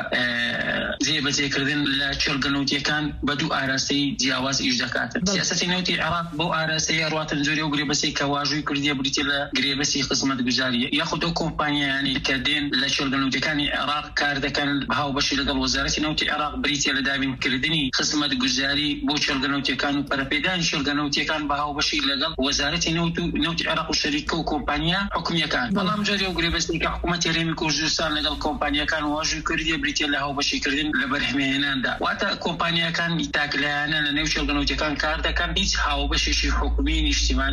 جێبەجێکردن لە چێلگە نەوتیەکان بە دوو ئاراستەی جیاواز ئیش دەکاتن سیاسەتی نەوتی عێراق بۆ ئاراستەیە ڕاتن جۆری ئەو گرێبەستەی کە واژووی کردیە بریتە لە گرێبەستی خزمەتگوزاریە یاخود ئەو کۆمپانیایانی کە دێن لە چێلگە نەوتیەکانی عێراق کار دەکەن هاوبەشی لەگەڵ وەزارەتی نەوتی عێراق بریتە لە دابینکردنی خزمەتگوزاری بۆ چێلگە نەوتیەکان و پەرەپێدانی چێلگە نەوتیەکان بە هاوبەشی لەگەڵ وەزارەتی نەوت و نەوتی عێراق و شەریکە و کۆمپانیا حکومیەکان بەڵام جۆری ئەو گرێبەستی کە حکوومەتی هەرێمی کوردستان لەگەڵ کۆمپانیەکان واژووی کردیە بریتە لە هاوبەشیکردن لە بەرهەمهێناندا واتە کۆمپانیەکان تاکلایانە لە نێو چێلگە نەوتیەکان کار دەکەن هیچ هاوبەشێکی حکومی نیشتیمانی نییە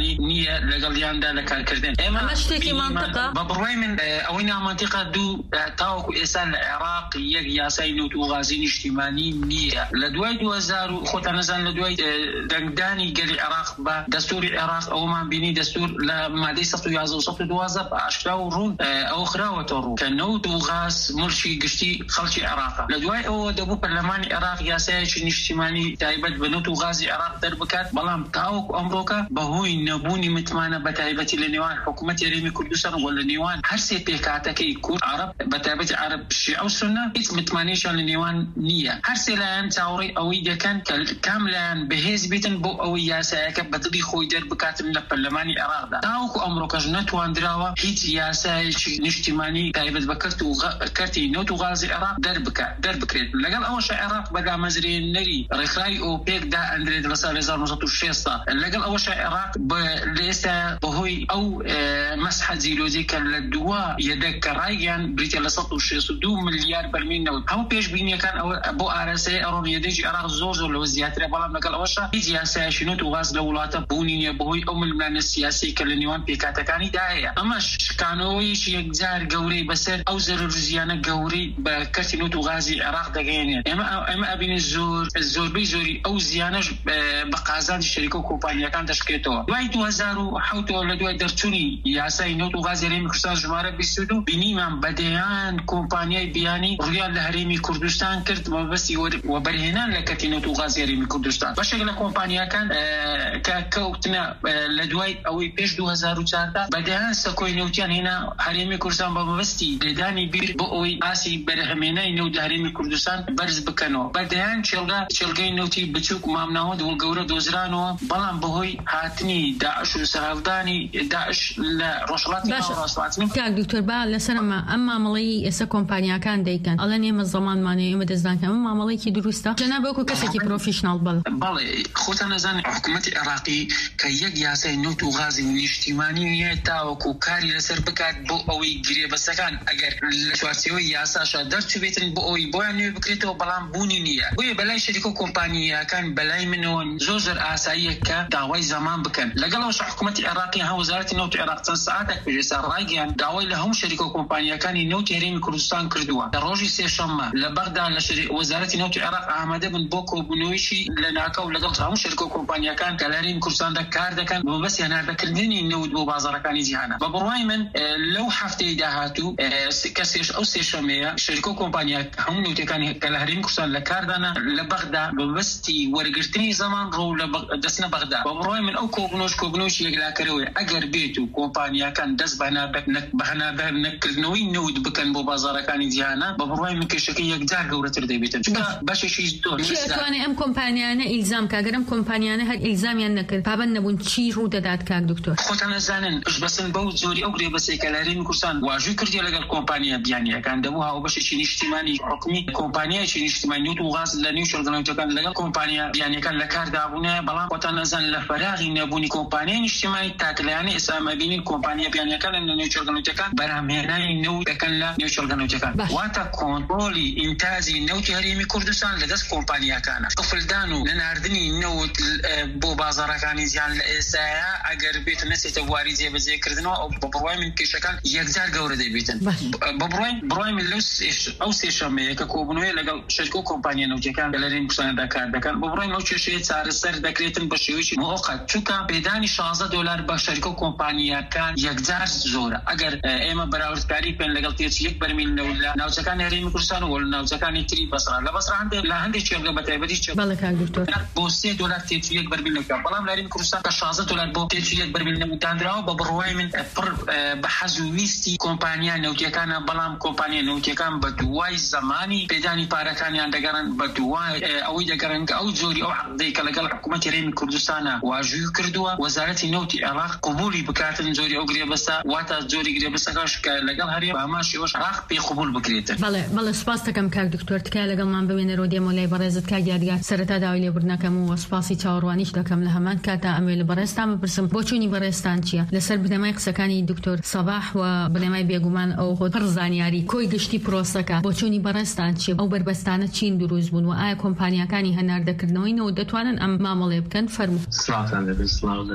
نییە لەگەڵیاندا لە کارکردن. ئێمە شتێکی منطقە بە بڕوای من ئەوەی نامەنطقە دوو تاوەکو ئێستا لە عێراق یەک یاسای نەوت و غازی نیشتیمانی نییە. لە دوای دوو هەزار و خۆتان نەزان لە دوای دەنگدانی گەلی عێراق بە دەستوری عێراق ئەومان بینی دەستور لە مادەی سەد و یازدە و سەد و دوازدە بە ئاشکرا و ڕوون ئەو خراوەتە ڕوو کە نەوت و غاز ملکی گشتی خەڵکی عێراقە. لە دوای ئەوە دەبوو پەرلەمانی عێراق یاسایەکی نیشتیمانی تایبەت بە نەوت و غازی عێراق دەربکات، بەڵام تاوەکو ئەمڕۆکە بەهۆی نەبوونی متمانە بە تایبەتی لە نێوان حکوومەتی هەرێمی کوردستان و لە نێوان هەر سێ پێکهاتەکەی کورد عەرەب بە تایبەتی عەرەب شیعە و سونە هیچ متمانەیەکیان لە نێوان نییە. هەر سێ لایەن چاوەڕێی ئەوەی دەکەن کە کام لایەن بەهێز بیتن بۆ ئەوەی یاسایەکە بەدڵی خۆی دەربکاتن لە پەرلەمانی عێراقدا. تاوەکو ئەمڕۆکەش نەتواندراوە هیچ یاسایەکی نیشتیمانی تایبەت بە کەرت و کەرتی نەوت و غازی عێراق دەربکات دەربکرێت. لەگەڵ ئەوەش عێراق بەدامەزرێنەری ڕێکخراوی ئۆپێکدا ئەندرێت لە ساڵ هەزار و نۆ سەد و شێست. لەگەڵ ئەوەش عێراق ئێستا بەهۆی ئەو مەسحە جیرۆزی کە لە دووە یەدەک کە ڕایگەیان بریتە لە سەد و شێست و دوو ملیار بەرمیل نەوت هەموو پێشبینیەکان ئەوە بۆ ئارەسەی ئەڕۆن یەدەی عێراق زۆر زۆر لەوە زیاترە، بەڵام لەگەڵ ئەوەشە هیچ یاسایەکی نەوت و غاز لە وڵاتە بوونی نییە بەهۆی ئەو ململانە سیاسی کە لە نێوان پێکاتەکانیدا هەیە. ئەمەش شکانەوەیەکی یەکجار گەورەی بەسەر ئەو زەرر و زیانە گەورەی بە کەرتی نەوت و غازی عێراق دەگەیەنێت. ئێمە ئێمە ئەبینێ زۆر زۆربەی زۆری ئەو زیانەش بە قازانجی شەریکە و کۆمپانیەکان دەشکێتەوە. دوای دوو هەزار و حەوت لە دوای دەرچوونی یاسای نەوت و غازی هەرێمی کوردستان ژمارە بیست و دوو بینیمان بەدەیان کۆمپانیای بیانی ڕویان لە هەرێمی کوردستان کرد مەبەستی وەبەرهێنان لە کەرتی نەوت و غازی هەرێمی کوردستان. بەشێک لە کۆمپانیەکان کە کەوتنە لە دوای ئەوەی پێش دوو هەزار و چاردا بەدەیان سەکۆی نەوتیان هێنا هەرێمی کوردستان بە مەبەستی لێدانی بیر بۆ ئەوەی ئاسی بەرهەمێنەی نەوت لە هەرێمی کوردستان بەرز بکەنەوە. بەدەیان چێڵگا چێڵگەی نەوتی بچووک مامناوە دڵگەورە دۆزرانەوە، بەڵام بەهۆی هاتنی داعش و سەرهەڵدانی داعش لە ڕۆژهەڵاتی ناوەڕاستەوە. کاک دکتۆر با لەسەرمە ئەم مامەڵەی ئێستا کۆمپانیاکان دەیکەن ئەڵێن ئێمە زەمانمانەیە ئێمە دەزانکەم ئەم مامەڵەیەکی دروستە جەناب وەکو کەسێکی پرۆفیشناڵ بڵێ. بەڵێ خۆتان نەزانن حکوومەتی عێراقی کە یەک یاسای نەوت و غازی نیشتیمانی نییە تاوەکو کاری لەسەر بکات بۆ ئەوەی گرێبەستەکان ئەگەر لە چوارچێوەی یاساشە دەرچوبێتن بۆ ئەوەی بۆیان نوێ بکرێتەوە، بەڵام بوونی نییە. بۆیە بەلای شەریکە و کۆمپانیاکان بەلای منەوە زۆر زۆر ئاساییە کە داوای زەمان بکەن. لەگەڵەوەش حکوومەتی عێراقی ها وەزارەتی نەوت عێراق چەند سەعاتێک پێشێستا ڕایگەیاند داوای لە هەموو شەریکە و کۆمپانیەکانی نەوتی هەرێمی کوردستان کردووە. لە ڕۆژی سێشەممە لە بەغدا لە وەزارەتی نەوتی عێراق ئامادە بن بۆ کۆبوونەوەیشی لە ناکەو لەگەڵ هەموو شەریکە و کۆمپانیەکان کە لە هەرێمی کوردستاندا کار دەکەن بۆ بەس هێناردەکردنی نەوت بۆ بازاڕەکانی جیهانە. بە بڕوای من لەو هەفتەی داهاتوو کە سێش ئەو سێشەمەیە شەریکە و کۆمپانیا هەموو نەوتەکانی کە لە هەرێمی کوردستان لە کاردانا لە بەغدا بەبەستی وەرگرتنی زەمان ڕۆ لە دەستنە بەغدا. بە بڕوای من ئەو کۆبوونەوەش کۆبوونەوەشی یەکلاکەرەوەی ئەگەر بێت و کۆمپانیاکان دەست بەهەنابەر نەکردنەوەی نەوت بکەن بۆ بازاڕەکانی جیهانە، بە بڕوای من کێشەکەی یەکجار گەورەتر دەبێتن. بەشێکی زۆر دەتوانێت ئەم کۆمپانیانە ئیلزام کاگەر ئەم کۆمپانیانە هەر ئیلزامیان نەکرد پابەند نەبوون چی ڕوو دەدات کاک دکتۆر؟ خۆتان نەزانن پشبەسن بەو زۆری ئەو گرێبەسەی کە لە هەرێمی کوردستان واژووی کردی لەگەڵ کۆمپانیا بیانیەکان دەبوو هاو بەشێکی نیشتیمانی حکومی کۆمپانیایکی نیشتیمانی نەوت و غاز لە نێو شۆڕگەنەوتەکان لەگەڵ کۆمپانیا بیانیەکان لە کاردابوونە، بەڵام خۆتان نەزانن لە فەراغی نەبوونی کۆمپانیای نیشتیمانی تاکلایانە ئێستا مەبینین کۆمپانیا بیانیەکان لە نێو شۆڕگەنەوتەکان بەرهەمهێنانی نەوت دەکەن لە نێو شۆڕگەنەوتەکان. واتە کۆنتڕۆلی ئینتاجی نەوتی هەرێمی کوردستان لەدەست کۆمپانیاکانە. قفلدان و نەناردنی نەوت بۆ بازاڕەکانی جیهان لە ئێستایا ئەگەر بێت نەچێتە بواری جێبەجێکردنەوە ئەو بە بڕوای من کێشەکان یەکجار گەورە دەبێتن. بە بڕوای من لەو ئەو سێشەمەیە کە کۆبوونەوەی لەگەڵ شەریکە و کۆمپانیا نەوتیەکان لە هەرێمی کوردستاندا کار دەکەن، بە بڕوای ئەو کێشەیە چارەسەر دەکرێتن بە شێوەیەکی مؤقت، چونکە پێدانی شازدە دۆلار بە شەریکە و کۆمپانیاکان یەکجار زۆرە. ئەگەر ئێمە بەراوردکاری بکەین لەگەڵ تێچ یەک بەرمیل نەوت لە ناوچەکانی هەرێمی کوردستان و لە ناوچەکانی تری بەسڕا لە بەسڕا هەندێک لە هەندێک چێڵگە بەتایبەتی بەڵێ کاک دکتۆر بۆ سێ دۆلار تێچ یەک بەرمیل نەوت، بەڵام لە هەرێمی کوردستان بە شازدە دۆلار بۆ تێچ یەک بەرمیل نەوت دانراوە. بە بڕوای من پڕ بە حەز و ویستی کۆمپانیا نەوتیەکانە، بەڵام کۆمپانیا نەوتیەکان بە دوای زەمانی پێدانی پارەکانیان دەگەڕن، بە دوای ئەوەی دەگەڕن کە ئەو جۆری ئەو عەقدەی کە لەگەڵ حکوومەتی هەرێمی کوردستانە واژووی کردووە وەزارەتی نەوتی عێراق قبولی بکاتن جۆری ئەو گرێبەستە، واتە جۆری گرێبەستەکەش کە لەگەڵ هەرێم بەمان شێوەش عێراق پێی قبول بکرێتن. بەڵێ بەڵێ سپاس دەکەم کاک دکتۆر، تکایە لەگەڵمان ببێنەرەوە دێمە لای بەڕێزت کاک یادگار. سەرەتا داوای لێبوردنەکەم و سپاسی چاوەڕوانیش دەکەم لە هەمان کاتا ئەمێ لە بەڕێستان بپرسم بۆ چوونی بەڕێستان چییە لەسەر بنەمای قسەکانی دکتۆر سەباح و بنەمای بێگومان ئەو پڕ زانیاری کۆی گشتی پرۆسەکە بۆ چوونی بەڕێستان چیە؟ ئەو بربەستانە چین دروست بوون و ئایا کۆمپانیاکانی هەناردەکردنەوەی نەوت دەتوانن ئەم مامەڵێ بکەن؟ فەرموو. سڵاتان لەبێت، سڵاو لە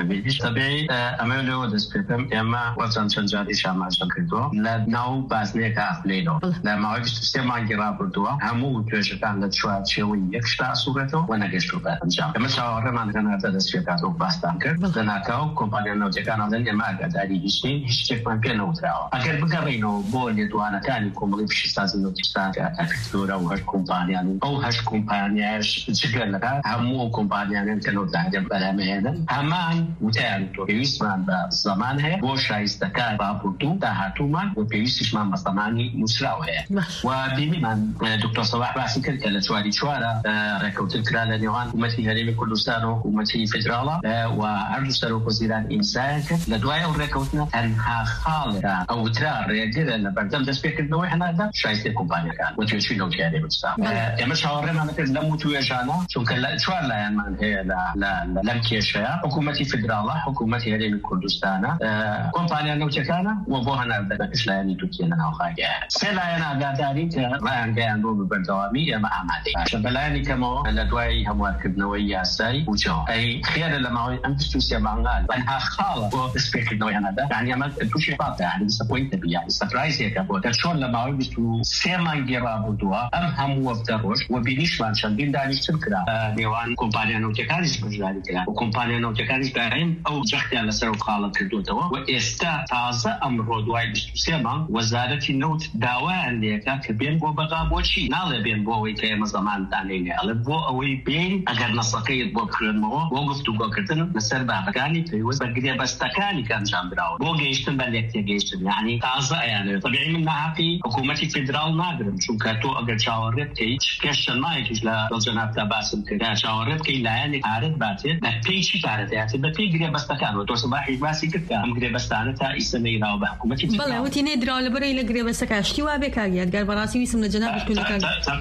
نەبێت طبیعی ئەمە لەوە دەست پێکەم ئێمە وەزان چەند جاری شاماژە کردووە لە ناو بازنەیەکە ئەفلێنەوە لە ماوەی بیست و سێ مانگی ڕابردووە هەموو توێژەکان لە چوارچێوەی یەک شتا ئەسوورێتەوە و نەگەشتووە بە ئەنجام. ئەمە چاوەڕێمان هەناتە دەست پێکاتەوە باستان کرد لە ناکاو کۆمپانیا نەوتەکان ئەڵێن ئێمە ئاگاداری هیچ نین هیچ شتێکمان پێ نەوتراوە. ئەگەر بگەڕێینەوە بۆ لێدوانەکانی کۆمەڵی پیشەسازی نەوتەستان کە ئەکتۆرە و هەر کۆمپانیان و ئەو هەشت کۆمپانیاش جگەر لەکە هەموو کۆمپانیانن کە نەوتەهێنن بەرهەمهێنن هەمان وتیان تۆ پێویستمان بە زەمان هەیە بۆ شایستەکان ڕابردوو داهاتوومان و پێویستیشمان بە زەمانی نووسراو هەیە. و بیمیمان دکتۆر سەباح باسی کرد کە لە چواری چوارە ڕێکەوتن کرا لە نێوان حکوومەتی هەرێمی کوردستان و حکوومەتی فێدراڵە و هەردوو سەرۆکوەزیران ئیمزایان کرد. لە دوای ئەو ڕێکەوتنە تەنها خاڵێکە ئەوترا ڕێگرە لە بەردەم دەستپێکردنەوەی هەنادا شایستەی کۆمپانیەکان و توێژی نەوتی هەرێمی کوردستان. ئێمە چاوەڕێمان کرد لەم توێژانە چونکە چوار لایەنمان هەیە لەم کێشەیە حکوومەتی فێدراڵە حکوومەتی هەرێمی کوردستانە کۆمپانیا نەوتەکانە و بۆ هەناردەکەش لایەنی تورکیە لە ناوخاگەیە. سێ لایەن ئاگاداری کە ڕایانگەیان بۆ بەردەوامی ئێمە ئامادەی باشە. بەلایەنی کەمەوە لە دوای هەموارکردنەوەی یاسایی بووچەوە ئەی خێرە لە ماوەی ئەم بیست و سێ مانگان تەنها خاڵە بۆ دەستپێکردنەوەی هەنادا یعنی ئەمە تووشی فاتە یعنی سەپۆینتە بیا سەپرایزێکە بۆ کە چۆن لە ماوەی بیست و سێ مانگی ڕابردووە ئەم هەموو وەفتە ڕۆژ و بینیشمان چەندین دانیشتن کرا نێوان کۆمپانیا نەوتەکانیش بەشداری کران و کۆمپانیا نەوتەکانیش دایم ئەو جەختیان لەسەر و خاڵە کردوتەوە و ئێستا تازە ئەمڕۆ دوای بیست و سێ مانگ وەزارەتی نەوت داوایان لێکە کە بێن بۆ بەغا بۆچی ناڵێ بێن بۆ ئەوەی کە ئێمە زەمانتانێنێ ئەڵێ بۆ ئەوەی بین ئەگەر نەسەکەیت بۆ بخوێنمەوە بۆ گفتوگۆکردن لەسەر بابەکانی پێویست بە گرێبەستەکانی کە ئەنجام درراوە بۆ گەیشتن بە لێکتێگەیشتن یعنی تازە ئەیانێت طبیعی من ناحەقی حکوومەتی فێدراڵ ناگرم چونکە تۆ ئەگەر چاوەڕێ بکەیت پێشەمایەکیش لە دڵجەنابتا باسم کرد چاوەڕێ بکەی لایەنێک ئارەت باتێت بە پێی چی کارەتەیەێت بە پێی گرێبەستەکان و تۆ سەباحی باسی کرد کە ئەم گرێبەستانە تا ئیسە نەیراوە بە حکوومەتی بەڵێ وتی نێدراوە لەبەرەی لە گرێبەستەکە شتی وا بێ کاریاتگەر بەڕاستی ویسم لە جەنابش کولەکان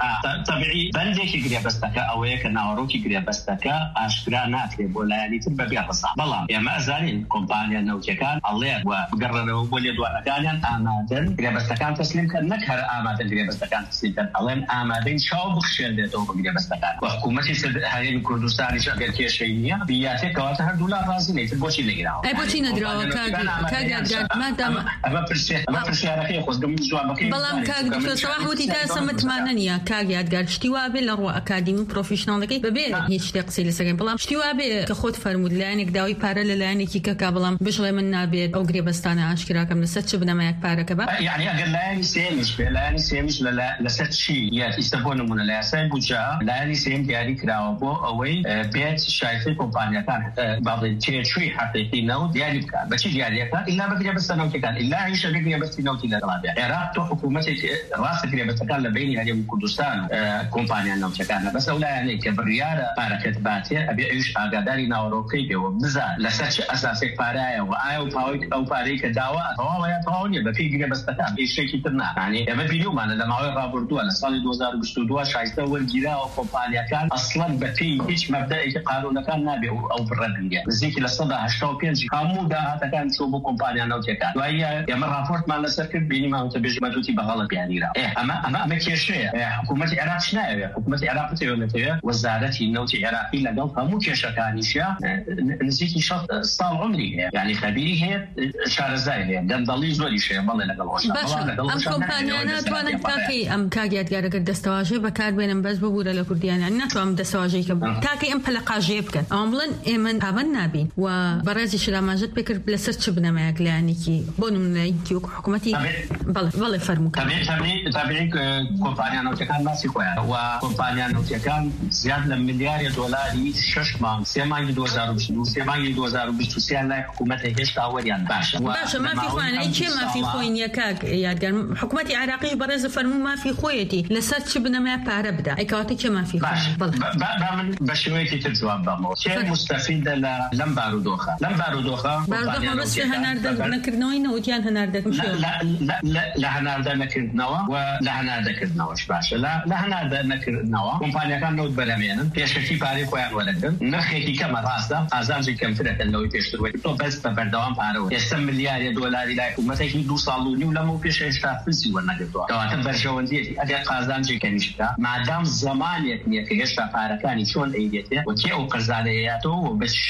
طبیعی بەندێکی گرێبەستەکە ئەوەیە کە ناوەڕۆکی گرێبەستەکە ئاشکرا ناکرێت بۆ لایەنی تر بەبێ ڕسا بەڵام ئێمە ئەزانین کۆمپانیا نەوتەکان ئەڵێن و بگەڕێنەوە بۆ لێدوانەکانیان ئامادەن گرێبەستەکان تەسلیم کە نەک هەر ئامادەن گرێبەستەکان تەسلیم کەن ئەڵێن ئامادەین چاو بخشێنرێتەوە بە گرێبەستەکان و حکوومەتی هەرێمی کوردستانیش ئەگەر کێشەی نییە بیاتێ کەواتە هەردوو لا ڕازی نەیتر بۆچی نەگیراوە ئەی بۆچی نەدراوە بەڵام کاک دکتۆر سەباح وتی تا ئێستا متمانە نییە کاک یادگار شتی وا بێ لە ڕۆ ئەکادیمی پرۆفیشناڵەکەی بەبێ هیچ شتێک قسەی لەسەر بەڵام شتی وا بێ کە خۆت فەرموود لایەنێک داوای پارە لە لایەنێکی کەکا بەڵام بژڵێ من نابێت ئەو گرێبەستانە ئاشکراکەم لەسەر چ بنەمایەک پارەکە بە یعنی ئەگەر لایەنی سێمیش بێ لایەنی سێمیش لەسەر چی یاد ئیستا بۆ نمونە لە یاسای بودجە لایەنی سێم دیاری کراوە بۆ ئەوەی بێت شایستەی کۆمپانیەکان باڵێن تێچووی حەقیقی نەوت دیاری بکات بەچی دیاریەکە ئیلا بە گرێبەستە نەوتەکان ئیلا هیچ گرێبەستی نەوتی لەگەڵا بێ عێراق تۆ حکوومەتێک ڕاستە گرێبەستەکان لە بینی هەرێمی کوردستان کۆمپانیا نەوتەکانە بەس ئەو لایەنەی کە بڕیارە پارەکەت باتێ ئەبێ ئەویش ئاگاداری ناوەڕۆکەی بێەوە بزان لەسەر چ ئەساسێک پارایە و ئایا و پاوەی ئەو پارەی کە داوا تەواو یا تەواو نییە بە پێی گرێبەستەکان هیچ تر نا یعنی ئێمە بیرۆمانە لە ماوەی ڕابردووە لە ساڵی دوو هەزار و بیست و دوو شایستە وەرگیراوە کۆمپانیەکان ئەسڵەن بە پێی هیچ مەبدەئێکی قانونەکان نابێ ئەو بڕە بگیرێ نزیکی لە سەدا هەشتا و پێنج هەموو داهاتەکان چۆ بۆ کۆمپانیا نەوتەکان دوایە ئێمە راپۆرتمان لەسەر کرد بینیمانەوە بێژ مەدوتی بەغەڵە بیانیرا ئەمە ئەمە ئەمە کێشەیە حکوومەتی عێراق نایەوێت حکوومەتی عێراق تێوێتەوە وەزارەتی نەوتی عێراقی لەگەڵ هەموو کێشەکانیشە نزیکی شەست ساڵ عمری هەیە یعنی خەبیری هەیە شارەزای هەیە گەندەڵی زۆریش هەیە بەڵێ لەگەڵ ئەم کۆمپانیا ناتوانن تاکەی ئەم کاگیاتگارەکە دەستەواژەی بەکاربێنن بەس ببوورە لە کوردیانیان ناتوانم دەستەواژەی کە تاکەی ئەم پەلەقاژەیە بکەن ئەوان بڵێن ئێمە پابەند نابین و بەڕێزی شراماژت پێکرد لەسەر چ بنەمایەک لایەنێکی بۆ نمونەیەکی وەکو حکوومەتی بەڵێ فەرموو طبیعی کۆمپانیا نەوتەکان باسی خۆیان و کۆمپانیا نەوتەکان زیاد لە ملیارە دۆلاری شش مانگ سێ مانگی دوو هەزار و بیست و دوو سێ مانگی دوو هەزار و بیست و سێ لای حکوومەتە هێشتا وەریان باشە باشە مافی خۆیان چێ مافی خۆی نییە کاک یادگار حکوومەتی عێراقیش بەڕێز فەرموو مافی خۆیەتی لەسەر چ بنەمای پارە بدا ئەی کەواتە چێ مافی من بە شێوەیەکی تر جواب بەمەوە چێ مستەفیدە لەم بارودۆخە لەم بارودۆخە بارودۆخە بەس هەناردە نەکردنەوەی نەوتیان هەناردەکەم لە هەناردە نەکردنەوە و لە هەناردەکردنەوەش باشە لە هەناردە نەکردنەوە کۆمپانیەکان نەوت بەرەمێنن پێشەکی پارەی خۆیان وەرەگرن نرخێکی کەمە ڕاستە ئازانجی کەمترەکەن لەوەی پێشتر وەی تۆ بەس بە بەردەوام پارەوە ئێستا ملیارە دۆلاری لای حکوومەتێکی دوو ساڵ و نیو لەمەوە پێش هێشتا فلسی وەرنەگرتووە کەواتە بەرژەوەندیەتی ئەگەر قازانجی کەمیشتا مادام زەمانێک نییە کە هێشتا پارەکانی چۆن ئەیدێتێ و کێ ئەو قەرزانەیەیاتەوە و بە شێوەیەک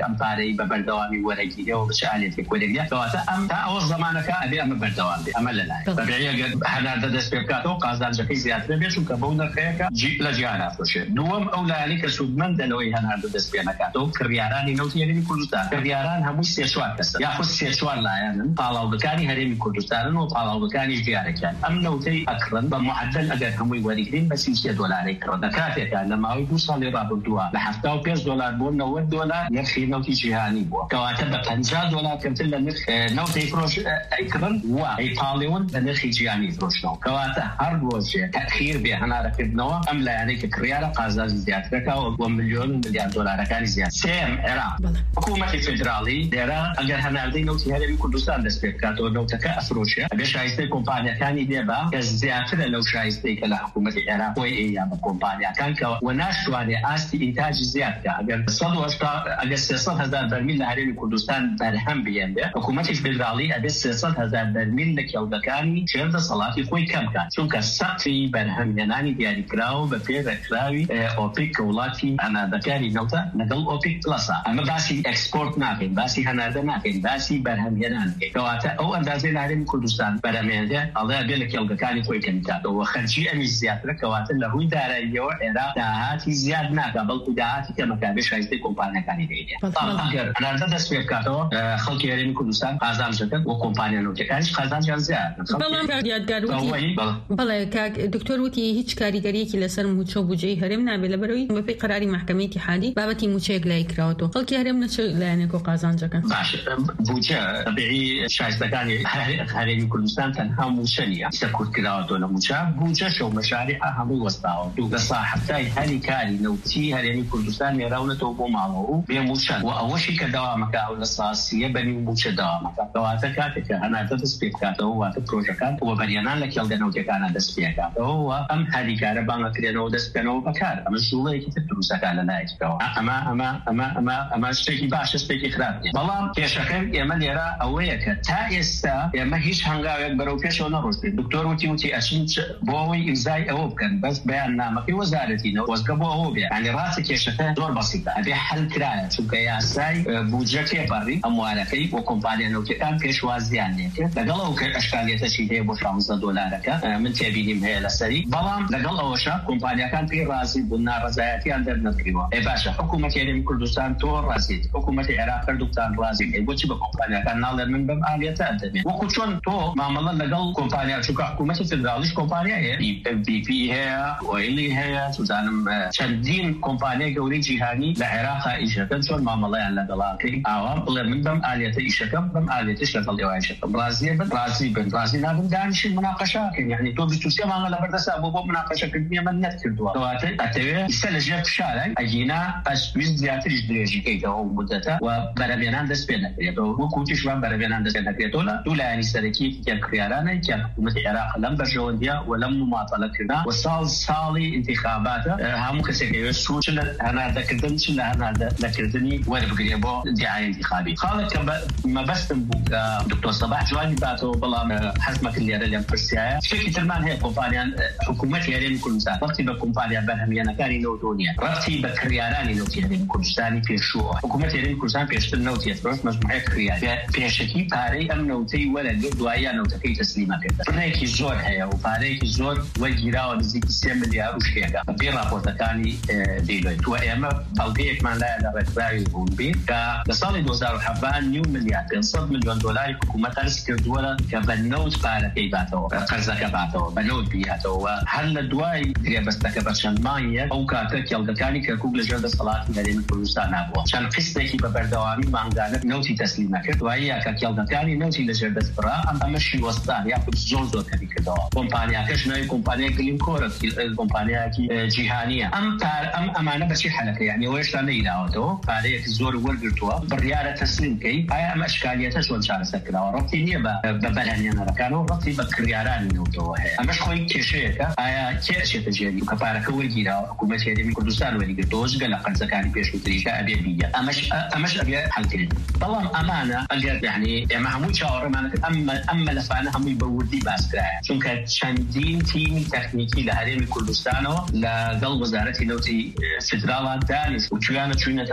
ئەم پارەی بە بەردەوامی وەرەگیرەوە بچالێتی کۆلێگریا کەواتە ئەم تا ئەو زمانەکە ئەبێ ئەمە بەردەوام بێ ئەمە لەلایە بەبێ ئەگەر هەناردە دەست پێ بکاتەوە قازانجەکەی زیاتر بێت چونکە بەو نرخەیەکە لە جیهان ئافرۆشێت. دووەم ئەو لایەنەی کە سوودمەندە لەوەی هەناردە دەست پێ نەکاتەوە کڕیارانی نەوتی هەرێمی کوردستان. کڕیاران هەمووی سێ چوار کەسن یاخود سێ چوار لایەنن پاڵاوەکانی هەرێمی کوردستانن و پاڵاوەکانی دیارەکان. ئەم نەوتەی ئەکڕن بە معدل ئەگەر هەمووی وەریگرین بە سی سێ دۆلاری کڕن. لە کاتێکە لە ماوەی دوو ساڵی ڕابردووە لە هەفتە و پێنج دۆلار بۆ نەوەت دۆلار نرخی نەوتی جیهانی بووە کەواتە بە پەنجا دۆلار کەمتر لە نرخ نەوتەی فرۆش ئەیکڕن و ئەیپاڵێون بە نرخی جیهانی فرۆشتنەوە کەواتە هەر ڕۆژێ تەخیر بێ هەنارەکردنەوە ئەم لایەنەی کە کڕیارە قازانجی زیاترەکەەوە بۆ ملیۆن ملیارد دۆلارەکانی زیات. سێم عێراق حکوومەتی فدراڵی لێرە ئەگەر هەناردەی نەوتی هەرێمی کوردستان دەست پێ بکاتەوە نەوتەکە ئەفرۆشێ ئەبێ شایستەی کۆمپانیەکانی لێبا کە زیاترە لەو شایستەی کە لە حکوومەتی عێراق بۆی ئەیان بە کۆمپانیەکان کە و ناشتوانێ ئاستی ئینتاجی زیاد کە ئەگەر سەد و هەشتا ئەگەر سێسەد هەزار بەرمیل لە هەرێمی کوردستان بەرهەم بێنبێ حکوومەتی فدراڵی ئەبێ سێسەد هەزار بەرمیل لە کێڵگەکانی چێردە سەڵاتی خۆی کەم کات چونکە سەقفی بەرهەمهێنانی دیاریکراوە بە پێ ڕێکخراوی ئۆپێک کە وڵاتی هەناردەکانی نەوتە لەگەڵ ئۆپێک پلەسە. ئەمە باسی ئەکسپۆرت ناکەین باسی هەناردە ناکەین باسی بەرهەمهێنان کەواتە ئەو ئەندازەی لە هەرێمی کوردستان بەرهەمهێنێ ئەڵێ بێ لە کێڵگەکانی خۆی کەم کاتەوە خەرجی ئەمی زیاترە کەواتە لە ڕووی داراییەوە عێراق داهاتی زیاد ناکا بەڵکو داهاتی کەمەکە شایستەی کۆمپانیەکانی دەیدێ. ئەگەر هەناردە دەست پێ بکاتەوە خەڵکی هەرێمی کوردستان قازانجەکەن و کۆمپانیا نەوتەکانیش قازانجیان زیاد. بەڵام یادگار وتی بەڵێ کاک دکتۆر وتی هیچ کاریگەریەکی لەسەر موچە و بودجەی هەرێم نابێت لەبەرەوەی بەپێی قەراری محکەمەی اتحادی بابەتی موچەیەک لای کراوەتەوە خەڵکی هەرێم نەچ لایەنێک و قازانجەکەن. باش بودجە تەبیعی شایستەکانی هەرێمی کوردستان تەنها موچە نیە ئیسە کورت کراوەتەوە لە موچە بودجەش و مەشاریع هەمووی وەستاوە دوو لە ساحەتای هەری کاری نەوتی هەرێمی کوردستان نێراونەتەوە بۆ ماڵەوە و بێ موچەن و ئەوەشی کە داوامەکە ئەو لە ساسیە بەنی موچە داوامەکە کەواتە کاتێککە هەناردە دەست پێ بکاتەوە واتە پرۆژەکان و بەریانان لە کێڵگەنەوتەکانە دەست پێکاتەوە ئەم هەریکارە بانگەکرێنەوە دەست پێنەوە بەکار ئەمە ژوڵەیەکی تر دروستەکان لە لایەکەوە ئەمە ئەمە ئەمە ئەمە ئەمە شتێکی باشە شتێکی خراپ نیە. بەڵام کێشەکەی ئێمە لێرە ئەوەیە کە تا ئێستا ئێمە هیچ هەنگاوێک بەرەو پێشەوە نەڕۆشتین. دکتۆر وتی وتی ئەچین بۆ ئەوەی ئیمزای ئەوە بکەن بەس بەیان نامەکەی وەزارەتینەوە وەزگە بۆ ئەوە بێ ینی ڕاستی کێشەکە زۆر بەسیطە ئەبێ حەل کرایە چونکە یاسای بودجە تێپەڕی ئەموارەکەی بۆ کۆمپانیا نەوتەکان پێشوازیان لێکرد لەگەڵ ئەو ئەشکالیەتەشی هەیە بۆ شانزدە دۆلارەکە من تێبینیم هەیە لەسەری بەڵام لەگەڵ ئەوەشە کۆمپانیەکان پێی ڕازی بوون ناڕەزایەتیان دەرنەکریوە. ئێ باشە حکوومەتی هەرێمی کوردستان تۆ ڕازیت حکوومەتی عێراق کردوتان ڕازی بۆچی بە کۆمپانیەکان ناڵێن من بەم ئالیەتە ئەدەمێت وەکو چۆن تۆ مامەڵە لەگەڵ کۆمپانیا چونکە حکوومەتی فدراڵیش کۆمپانیا هەیە بی پی هەیە ئۆیلی هەیە توزانم چەندین کۆمپانیای گەورەی جیهانی لە عێراقا ئیشەکەن چۆن مامەڵەیان لەگەڵاکەی ئاوا بڵێ من بەم ئالیەتە ئیشەکەم بەم ئالیەتش لەگەڵ ئێوایشەکەم ڕازیە بن ڕازی بن ڕازی نابن دانیشن مناقەشەکەن یعنی تۆ بیست و سێ مانگە لەبەردەستا بۆ بۆ مناقەشەکردنی ئەمە نەکردووە کەواتە ئەتەوێ ئیستا لەژێر فشارە ئەگینا ئەسویست زیاتریش درێژیکەیتەوە و مدەتە و بەرەبێنان دەست پێ نەکرێتەوە وەکو وتیشمان بەرەبێنان دەست پێ نەکرێتەوە لە دوو لایەنی سەرەکی کە کڕیارانە کە حکوومەتی عێراق لەم بەرژەوەندیە و لەم مماطەلەکردنا و ساڵ ساڵی انتخاباتە هەموو کەسێک ئەوێ سوچ لە هەناردەکردن چ لە هەناردەکردنی وەربگرێ بۆ دیعای انتخابی. خاڵێک کە مەبەستم بوو کە دکتۆر سەباح جوانی باتەوە بەڵام حەزمەکرد لێرە لێم پرسیایە شتێکی ترمان هەیە کۆمپانیان حکوومەتی هەرێمی کوردستان ڕەتی بە کۆمپانیا بەرهەمهێنەکانی نەوتۆ نیە ڕەتی بە کڕیارانی نەوتی هەرێمی کوردستانی پێشووە. حکوومەتی هەرێمی کوردستان پێشتر نەوتی فرۆشت مەجموعەیەک کڕیار پێشەکی پارەی ئەم نەوتەی وەرەگرت دواییان نەوتەکەی تەسلیمە کردە. بڕێکی زۆر هەیە و پارەیەکی زۆر وەرگیراوە نزیکی سێ ملیار و شتێکە بێ راپۆرتەکانی دیلۆیت و ئێمە بەڵگەیەکمان لایە لە ڕێکخراوی بوون بین کە لە ساڵی دوو هەزار و سەڤ نیو ملیار پێنج ملیۆن دۆلاری حکوومەت هەرس کردووە کە بە نەوت پارەکەی باتەوە قەرزەکە باتەوە بە نەوت بیاتەوە هەر لە دوای درێبەستەکە بە چەند مانگێک ئەو کاتە کێڵگەکانی کەرکووک لەژێر دەسەڵاتی هەرێمی کوردستان نابووە چەند قستێکی بە بەردەوامی مانگانە نەوتی تەسلیمە کرد دواییە کە کێڵگەکانی نەوتی لەژێر دەستبڕا ئەم ئەمەشی وەستان یاخود زۆر زۆر کەمی کردەوە. کۆمپانیاکەش ناوی کۆمپانیای گلینکۆرە کۆمپانیایەکی جیهانیە. ئەم ئەم ئەمانە بەچی حەلەکە یعنی ئەوەشتا نەیراوەتەوە پارەیەکی زۆر وەرگرتووە بڕیارە تەسلیم کەی ئایا ئەم ئەشکالیەتە چۆن چارەسەر کراوە ڕەتی نییە بە بەرهەمهێنەرەکانەوە ڕەتی بە کڕیارانی نەوتەوە هەیە ئەمەش خۆی کێشەیەکە ئایا کێ ئەچێتە ژێری کە پارەکە وەرگیراوە حکوومەتی هەرێمی کوردستان وەرگرتەوەش گەلە قەرزەکانی پێشووتریشە ئەبێ بیە ئەمەش ئەمەش ئەبێ حەلکردن. بەڵام ئەمانە ئەگەر یعنی ئێمە هەموو چاوەڕێمانەکە ئەم مەلەفانە هەمووی بە وردی باسکرایە چونکە چەندین تیمی تەکنیکی لە هەرێمی کوردستانەوە لەگەڵ وەزارەتی نەوتی فدراڵان دانیست و کوێیانە چوینەتە ناو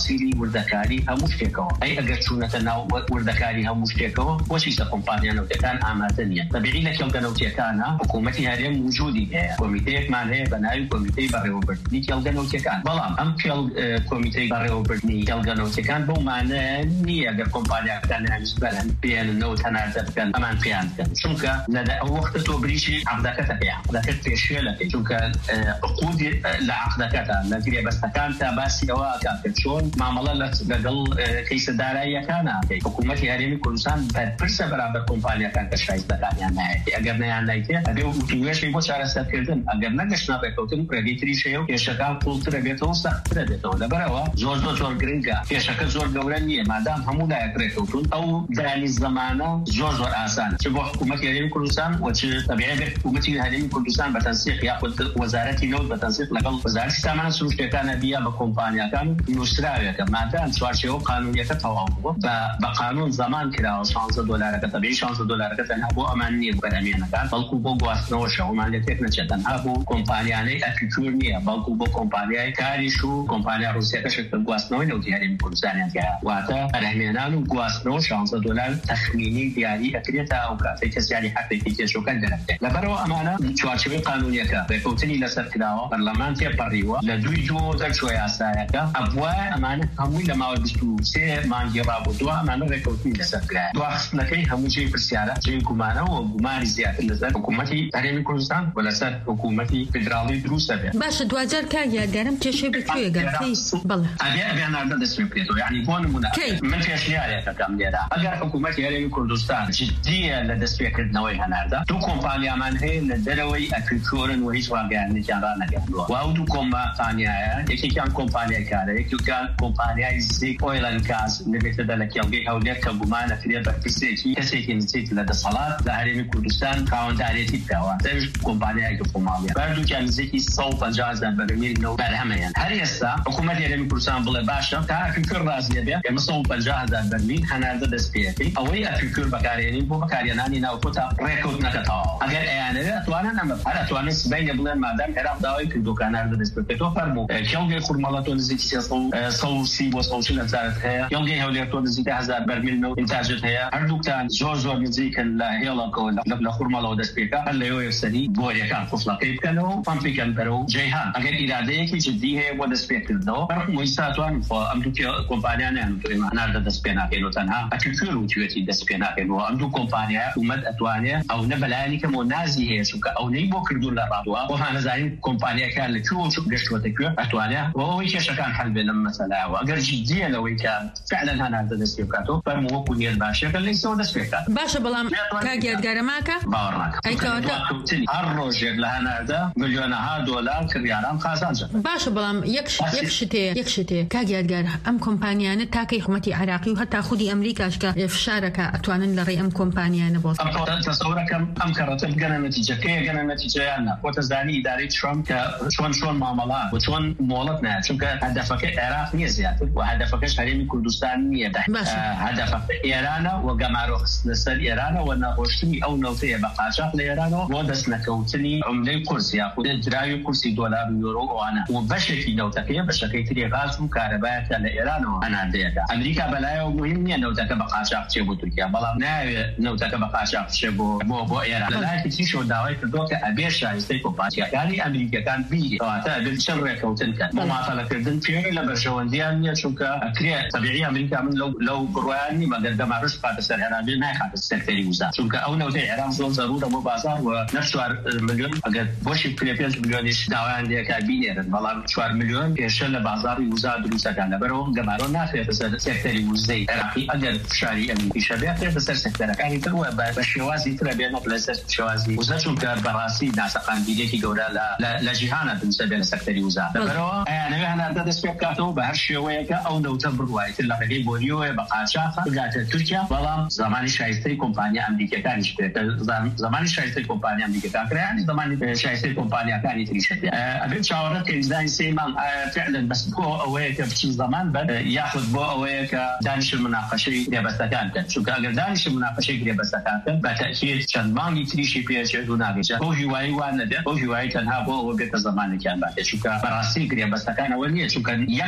تفاصيلي وردكاري هم مشتكوا أي أجرشونة ناو وردكاري هم مشتكوا وشيء كومبانيا نوتكان أماتنيا طبيعي لك يوم نوتكان حكومتي هذه موجودة كوميتي معناه بناء كوميتي بريوبرتني يوم نوتكان بلام أم كيل كوميتي بريوبرتني يوم نوتكان بو معناه نية أجر كومبانيا كان نسبة بين النوت هنا تبكن أمان فيان شنك لدا وقت تبريشي عقدك تبيع عقدك تشيلك شنك عقود لعقدك لكن بس كان تباسي وكان شون معاملة لقل كيس دارية كان حكومتي هرمي كردستان برسا برابر كومبانيا كان كشايز دكان يعني اگر نه يعني که اگر وتویش میگه چرا است کردن اگر نگشنا بکوتن پردیتری شیو که شکل کولتر بیتو است پردیتو لبروا زور زور زور گرینگا که شکل زور گورنیه مادام همون لا یکرتون او دانی زمانه زور زور آسان چه حکومتی هرمي كردستان و چه طبيعي حکومتی هرمي كردستان بتنسيق ياخذ وزارتي نود بتنسيق لقل وزارة السامانة سروش كان بيا بكومبانيا كان نوستراليا كما كان شوارشيو قانونية كتواو بقانون زمان كده خمسة دولار كطبيعي خمسة دولار كتنها بو أمانية برامينا كان بلكو بو قواسنو شو مالتك نشتنها بو كومبانياني أفكورنية بلكو بو كومبانيا كاريشو كومبانيا روسيا كشكل قواسنو نودي هرمي كردستان يعني واتا برامينا نو قواسنو خمسة دولار تخميني دياري أكريتا أو كافي كسياري حقي كيشو كان دركته لبرو أمانة شوارشيو قانونية كا بكوتني لسر كده برلمان تبريوا لدوي جو شوية سايكا أبواء أمانة هموي لما ودستو سي مان جرابو دوا أمانة ريكوتني لسكلا دوا خصناكي همو شيء برسيارة شيء كمانا وقماني زيادة لسر حكومتي هرمي كردستان ولا سر حكومتي فدرالي دروسة بي باش دوازار كايا قارم تشي بكوية قال في بالله أبي أبي أنا أرد اسمي بيتو يعني بون منا من في أشياء يا كام ديرا أجر حكومتي هرمي كردستان جدية لدسبيا كردنوي هناردا تو كومبانيا من هي لدروي أكلكورن وهيش واقع نجارانا قالوا واو تو كومبانيا يكي كان كومبانيا كاره يكي كان كومبانيا زيك أويل أند غاز نبيت دلك يلقي هوليك كبومان في بكسيكي كسيكي نسيت لدى صلاة لهرمي كردستان كاون تاريتي بكوا ترج كومبانيا كفوماليا بردو كان زيكي صوت جازا برميل نو برهميا هل يسا حكومة هرمي كردستان بلا باشا كا فكر رازية بيا كما صوت جازا برميل هنالدا دسبيكي أوي أفكر بكاريني بو بكاريناني ناو فتا ريكورد نكتاو أجر يعني أتوانا نمب هل أتوانا سبين بلان مادام هراب داوي كدو كان هذا دسبيكي تو فرمو كيوغي خرمالاتون زيكي صو صو سي وصوشن نزارت هيا يوغي هوليرتون زيكي هزار برميل نو انتاجت هيا هردو كان زور زور نزيك الهيلا كون لخرمالو دسبيكا هل يو يفسدي بوريا كان فصلا كيف كانوا فانفي كان برو جيهان أجر إرادة كي جدي هي ودسبيكي دو فرمو يستاتوان فأمدو كومبانيا نانو تو إما نارد دسبينا كينو تنها أكيكورو تيوتي دسبينا كينو أمدو كومبانيا ومد أتوانيا أو نبلاني كمو نازي هي شوكا أو نيبو كردون للرادوا وهانا زين كومبانيا كان لكو شو قشت وتكو أتوانيا وهو يكش كان حل بينما مثلا وأجر جديا لو كان فعلا هنا هذا دسبيكاتو فرمو كوني الباشا كان ليسوا دسبيكات باشا بلام كاجيات قرماكا باورناك أي كواتا الروجر لهنا هذا مليونها دولار كريالام خازانجا باشا بلام يكش يكشتي يكشتي كاجيات قرم أم كومبانيا تاكي حكومتي عراقي وحتى خدي أمريكا أشكا في شاركة أتوانن لري أم كومبانيا نبوس تصورك أم كرتب جنا نتيجة كي جنا نتيجة أنا وتزداني إدارة ترامب كشون شون معاملات وشون مولتنا شو كهدفك العراق نية زيادة وهدفك هرمي كردستان نية ده هدفك إيران وجمارك نسل إيران ونقشتني أو نوتي بقاشة لإيران ودسنا كوتني عملة كرسي أخذ درايو كرسي دولار يورو وأنا وبشكل نوتك بشكل تري غاز وكهرباء لإيران أنا ده أمريكا بلايا ومهمة نوتك بقاشة شبو تركيا بلا ناوي نوتك بقاشة شبو بو بو إيران لا كتير دعوة كدوك أبيشة يستيقظ باشيا يعني أمريكا كان بيه وقتها بالشرق كوتن كان وما طلع كردن فيه لبرشون ديانية شو كأكريه طبيعي أمريكا من لو لو برواني ما قد ما رش قاد السر إيران ما يخاف السكتري وزا شو كأونه وتي إيران زون ضرورة مو بازار ونفسه مليون أقد بوش فيلبينز مليونش دعوة عندي كابينير والله شوار مليون يشل بازار وزا دروسة كان برو جمارو نافع السر سكتري وزي عراقي أقد شاري أمريكي شبيه في السر سكتري كان يتروى بشوازي ترى بينه بلسر شوازي وزا شو كبراسي ناس قان بيجي كورا لا لا لجهانا بالنسبة للسكتري وزا برو أنا هنا ده دسبيكاتو بهالشيوية أو لو تبروايت اللي غير بوليو بقى شافة بقت تركيا والله زمان شايستي كومبانيا أمريكا كان يشتري زمان شايستي كومبانيا أمريكا كان يعني زمان شايستي كومبانيا كان يتريشتي أبيت شاورت كإنسان سيمان فعلا بس بو أويك في زمان بد يأخذ بو أويك دانش المناقشة اللي بس كانت شو كأجر دانش المناقشة اللي بس كانت بتأكيد كان ما يتريشي فيها شيء دوناقشة هو هواي وانا ده هو هواي كان هابو وبيت زمان كان بعد شو كبراسي اللي بس كان أولية شو كان يكبر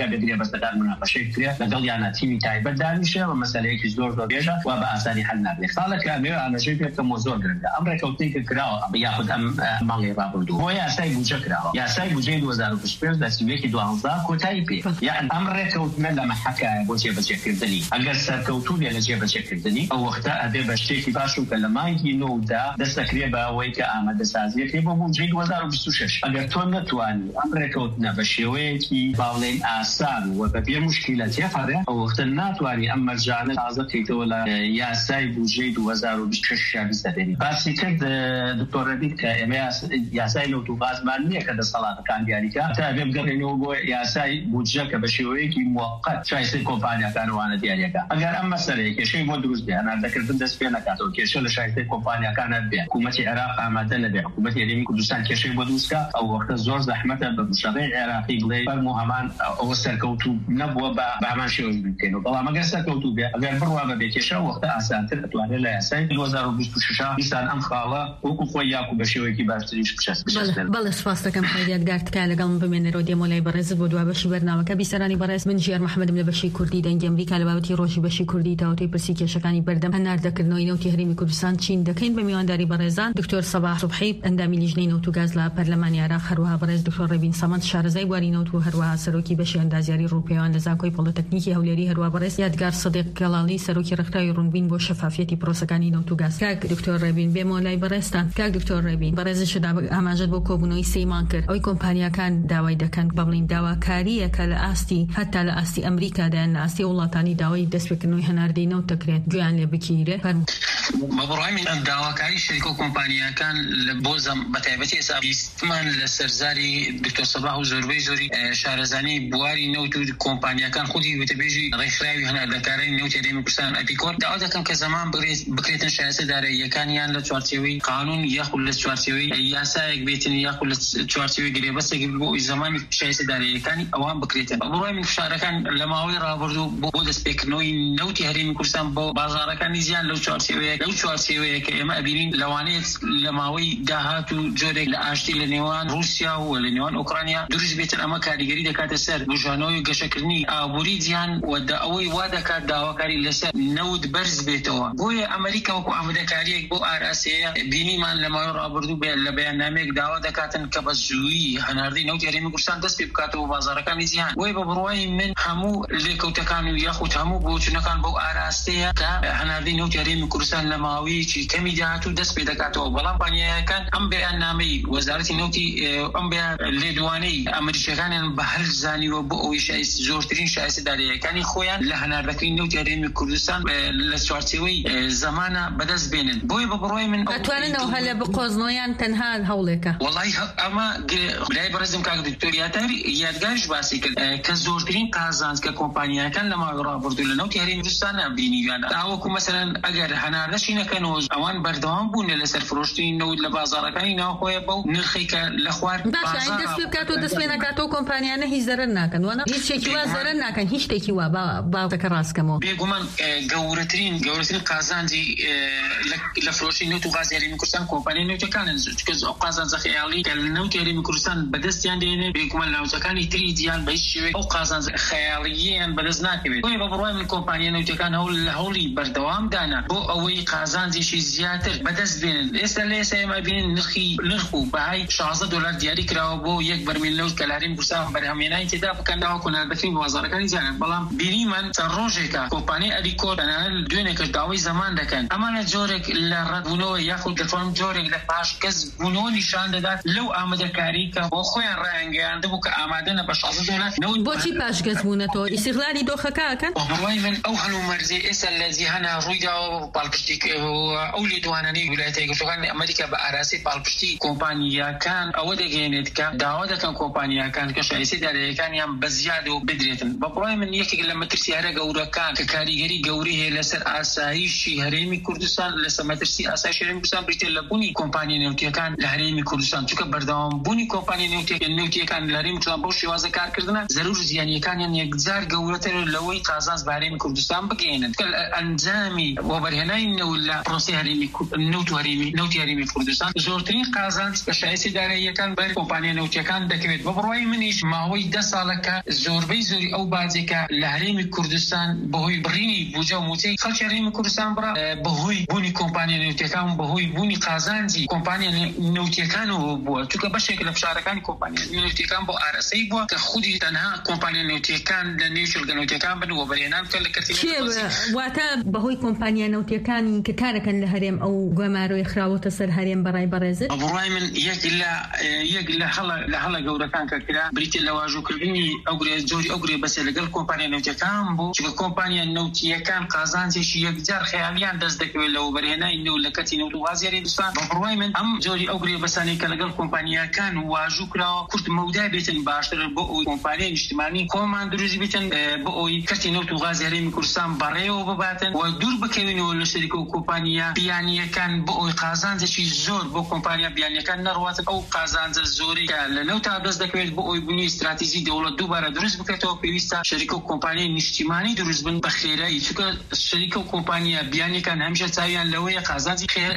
بدري بس دار مناقشه كده لقل يعني تيمي تايبه دانشه ومساله زور بيجا وباساني حل نابي خالك انا شايف كموضوع جدا امريكا وتيك كراو بياخذ ام مالي رابردو هو يا سايب وشكراو يا سايب وجيد وزاره السبيرز ده سيبيكي دو انزا كوتايبي يعني امريكا وتملى ما حكى بوجي بشكل دني اگر سركوتوني على جيب بشكل دني او وقتها ادي بشتكي باشو كلام ينو دا دستكريبا ويك امد سازي في بوجي وزاره بستوشش اگر تو نتواني امريكا وتنبشيويكي باولين اسان وببي مشكلات يا فرع او وقت ناتواني اما جانه تازه ولا يا سايب وجيد وزاره بشكل بزدني بس كد دكتور ربيع كامياس يا سايب لو تغاز مانيه كذا صلاه كان ديالك تابع قرنو يا سايب وجهك بشيويكي مؤقت شايسي كومبانيا كانوا انا ديالك اگر اما سري شيء مو دروس دي انا ذكر بندس فينا كاتو كيشل شايسي كومبانيا كانت بي حكومه العراق عمدا لدي حكومه اليمين كردستان كشي بودوسكا او وقت زور زحمه بالمشاريع العراقي بلاي فرموهمان او سركوتو نبوه بعمان شيء يمكن والله ما قصر كوتو بي اگر بروا بكيشا وقت اساتر اتواني لا سايد الوزاره بيستششا بيسان ام خاله وكوياكو بشويكي باشتريش بشس بله سپاس دەکەم خەیریەتگار تکایە لەگەڵم بمێنەرەوە دێمۆلای بەڕێز بۆ دوای بەشی بەرنامەکە بیسەرانی بەڕێز من ژیار محەممەدم لە بەشی کوردی دەنگی ئەمریکا لە بابەتی ڕۆژی بەشی کوردی تاوتەی پرسی کێشەکانی بەردەم هەناردەکردنەوەی نەوتی هەرێمی کوردستان چین دەکەین بە میوانداری بەڕێزان دکتۆر سەباح سوبحی ئەندامی لیژنەی نەوت و گاز لە پەرلەمانی عێراق هەروەها بەڕێز دکتۆر ڕەبین سەمەند شارەزای بواری نەوت و هەروەها سەرۆکی بەشی ئەندازیاری ڕووپێوان لە زانکۆی پۆلیتەکنیکی هەولێری هەروەها بەڕێز یادگار سەدیق گەڵاڵی سەرۆکی ڕێکخراوی ڕوونبین بۆ شەفافیەتی پرۆسەکانی نەوت و گاز کاک دکتۆر ڕەبین بێمۆلای بەڕێزتان کاک دکتۆر ڕەبین بەڕێزشدا ئاماژەت بۆ کۆبوونەوەی سەیمان کرد ئەوەی کۆمپانیاکان داوای دەکەن بەڵین داواکاریە کە لە ئاستی هەتا لە ئاستی ئەمریکادایان لە ئاستی وڵاتانی داوای دەستپێکردنەوەی هەناردەی نەوت دەکرێن گوێیان لێ بگیرێ بەڕای من داواکاری شەریکە و کۆمپانیاکان لە بۆ زەم بەتایبەتی ئێستا بیستمان لە سەرزاری دکتۆر سەباح و زۆربەی زۆری شارەزانی بواری نەوت و کۆمپانیاکان خودی وتەبێژی ڕێکخراوی هەناردەکارانی نەوت هەرێمی کوردستان ئەپیکۆر داوا دەکەن کە زەمان بکرێتن شایستەدارەییەکانیان لە چوارچێوەی قانون یاخود لە چوارچێوەی یاسایەک بێتن یاخود لە چوارچێوەی گرێبەستێک بۆ ئەوی زەمانی شایستەدارەییەکانی ئەوان بکرێتن بەڕای من فشارەکان لە ماوەی ڕابردوو بۆ دەستپێکردنەوەی نەوتی هەرێمی کوردستان بۆ بازاڕەکانی زیان لەو چوارچێوەیە لەو چوارچێوەیە کە ئێمە ئەبینین لەوانەیە لە ماوەی داهات و جۆرێک لە ئاشتی لە نێوان رووسیا و لە نێوان ئۆکرانیا دروست بێتن ئەمە کاریگەری دەکاتە سەر بژانەوەی گەشەکردنی ئابووری جیهان و ئەوەی وا دەکات داواکاری لەسەر نەوت بەرز بێتەوە بۆیە ئەمریکا وەکو ئامادەکاریەک بۆ ئاراسەیە بینیمان لە ماوەی ڕابردوو بێت لە بەیاننامەیەک داوا دەکاتن کە بە زوویی هەناردەی نەوتی هەرێمی کوردستان دەست پێ بکاتەوە بازاڕەکانی جیهان وەی بە بڕوای من هەموو لێکەوتەکان و یاخود هەموو بۆچوونەکان بۆ ئاراستەیە کە هەناردەی نەوتی هەرێمی کوردستان لە ماوەیەکی کەمی داهاتوو دەست پێ دەکاتەوە بەڵام کۆمپانیاکان ئەم بەیاننامەی وەزارەتی نەوتی ئەم بەیان لێدوانەی ئەمریکیەکانیان بە هەر زانیوە بۆ ئەوەی شایست زۆرترین شایستەدارەییەکانی خۆیان لە هەناردەکەی نەوتی هەرێمی کوردستان لە چوارچێوەی زەمانە بەدەست بێنن بۆیە بە بڕوای من ئەتواننەوە هەلە بقۆزنەوەیان تەنها هەوڵێکە وەڵی ئەمە لای بەڕێزم کاک دکتۆر یادگاریش باسی کرد کە زۆرترین قازانج کە کۆمپانیاکان لە ماوەی ڕابردوو لە نەوتی هەرێمی کوردستان بینیویان ئاوەکو مەسەلەن ئەگەر هەناردەشی نەکەنەوە ئەوان بەردەوام بوون لەسەر فرۆشتنی نەوت لە بازاڕەکانی ناوخۆیە بەو نرخی کە لە خوار باشە دەست پێ بکاتەوە دەست پێ نەکاتەوە کۆمپانیانە هیچ زەرەر ناکەن وانە هیچ شتێکی وا زەرەر ناکەن هیچ شتێکی وا باڵەکە ڕاستکەمەوە بێگومان گەورەترین گەورەترین قازانجی لە فرۆشتنی نەوت و غازی هەرێمی کوردستان کۆمپانیای نەوتەکانن چونکە ئەو قازانجە خەیاڵی کە لە نەوتی هەرێمی کوردستان بەدەستیان دێنێ بێگومان ناوچەکانی تری دیان بە هیچ شێوەیەک ئەو قازانجە خەیاڵییان بەدەست ناکەوێت بۆیە بە بڕوای من کۆمپانیای نەوتەکان هەوڵ لە هەوڵی بەردەوام دانا بۆ ئەوەی قازانجێکی زیاتر بەدەست بێنن ئێستا لە ئێستا ئێمە بینین نرخی نرخ و بەهای شازدە دۆلار دیاری کراوە بۆ یەک بەرمیل نەوت کە لە هەرێمی کوردستان بەرهەمهێنانی تێدا بکەن داوا کۆناردەکەی بازاڕەکانی جیهان بەڵام بینیمان چەند ڕۆژێکە کۆمپانیای ئەلیکۆر تەنانەت دوێنێکش داوای زەمان دەکەن ئەمانە جۆرێک لە ڕەتبوونەوە یاخود دەتوانم جۆرێک لە پاشکەس بوونەوە نیشان دەدات لەو ئامادەکاری کە بۆ خۆیان ڕایانگەیاندبوو کە ئامادەنە بە شازدە دۆلار نەوت بۆچی پاشکەس بوونەتەوە ئیستیغلالی دۆخەکەکەن بەڕوای من ئەو هەلو مەرزی ئێستا لە جیهانە ڕوویداوە پاڵپشتی ئەو لێدوانانەی ویلایەتە یەکگرتووەکانی ئەمریکا بە ئاراسی پاڵپشتی کۆمپانیاکان ئەوە دەگەێنێت کە داوا دەکەن کۆمپانیاکان کە شایستەدارەییەکانیان بە زیاد و بدرێتن بەڕوای من یەکێک لە مەترسیارە گەورەکان کە کاریگەری گەوری هەیە لەسەر ئاسایشی هەرێمی کوردستان لەسەر مەترسی ئاسایشی هەرێمی کوردستان بریتێ لە بوونی کۆمپانیای نەوتیەکان لە هەرێمی کوردستان چونکە بەردەوام بوونی کۆمپانیای نەوتیەکان لە هەرێمی کوردستان بەو شێوازە کارکردنە زەرور زیانیەکانیان یەکجار گەورەتر لەوەی قازانج بە هەرێمی کوردستان بگەێنن کە ئەنجامی وەبەرهێنانی نەوت لە پرۆسی هەرێمی نەوت و هەرێمی نەوتی هەرێمی کوردستان زۆرترین قازانج بە شایستەدارەییەکان بەر کۆمپانیای نەوتیەکان دەکەوێت بە بڕوای منیش ماوەی دە ساڵە کار زۆربەی زۆری ئەو باجێکە لە هەرێمی کوردستان بەهۆی بڕینی بوجە و موچەی خەڵکی هەرێمی کوردستان بڕا بەهۆی بوونی کۆمپانیا نەوتیەکان بەهۆی بوونی قازانجی کۆمپانیا نەوتیەکانەوە بووە، چونکە بەشێک لە فشارەکانی کۆمپانیا نەوتیەکان بۆ ئارەسەی بووە کە خودی تەنها کۆمپانیا نەوتیەکان لە نێو چلگە نەوتیەکان بن و بەرهێنان بکەن لە کەرتی واتە بەهۆی کۆمپانیا نەوتیەکانی کە کارەکەن لە هەرێم ئەو گوێمارۆی خراوەتە سەر هەرێم بەڕای بەڕێزت؟ بڕای من یەک لە یەک لە هەڵە لە هەڵە گەورەکان کە کرا بریتە لە واژووکردنی ئەو گرێ جۆری ئەو گرێ بەسێ لەگەڵ کۆمپانیا نەوتیەکان بوو، چونکە کۆمپانیا نەوتیەکان قازانجێکی یەکجار خەیالیان دەست دەکەوێت لەوە بەرهێنانی نێو لە کەتی نەوت و غازی هەرێمستان. بڕای من ئەم جۆری ئەو گرێ بەسانی کە لەگەڵ کۆمپانیاکان واژوو کراوە کورت مەودای بێتن باشتر بۆ ئەوی کۆمپانیای نیشتیمانی کۆمان دروست بێتن بۆ ئەوی کەتی نەوت و غازی هەرێمی کوردستان بەڕێوە بباتن و دوور بکەوێنەوە لە شەریکە و کۆمپانیا بیانیەکان بۆ ئەوی قازانجێکی زۆر بۆ کۆمپانیا بیانیەکان نەڕواتن ئەو قازانجە زۆری کە لە نەوتا دەست دەکەوێت بۆ ئەوی بوونی استراتیژی دەوڵەت دووبارە دروست بکەیتەوە پێویستە شەریکە و کۆمپانیای نیشتیمانی دروست بن بە خێرایی، چونکە شەریکە و کۆمپانیا بیانیەکان هەمیشە چاویان لەوەیە قازانجی خێر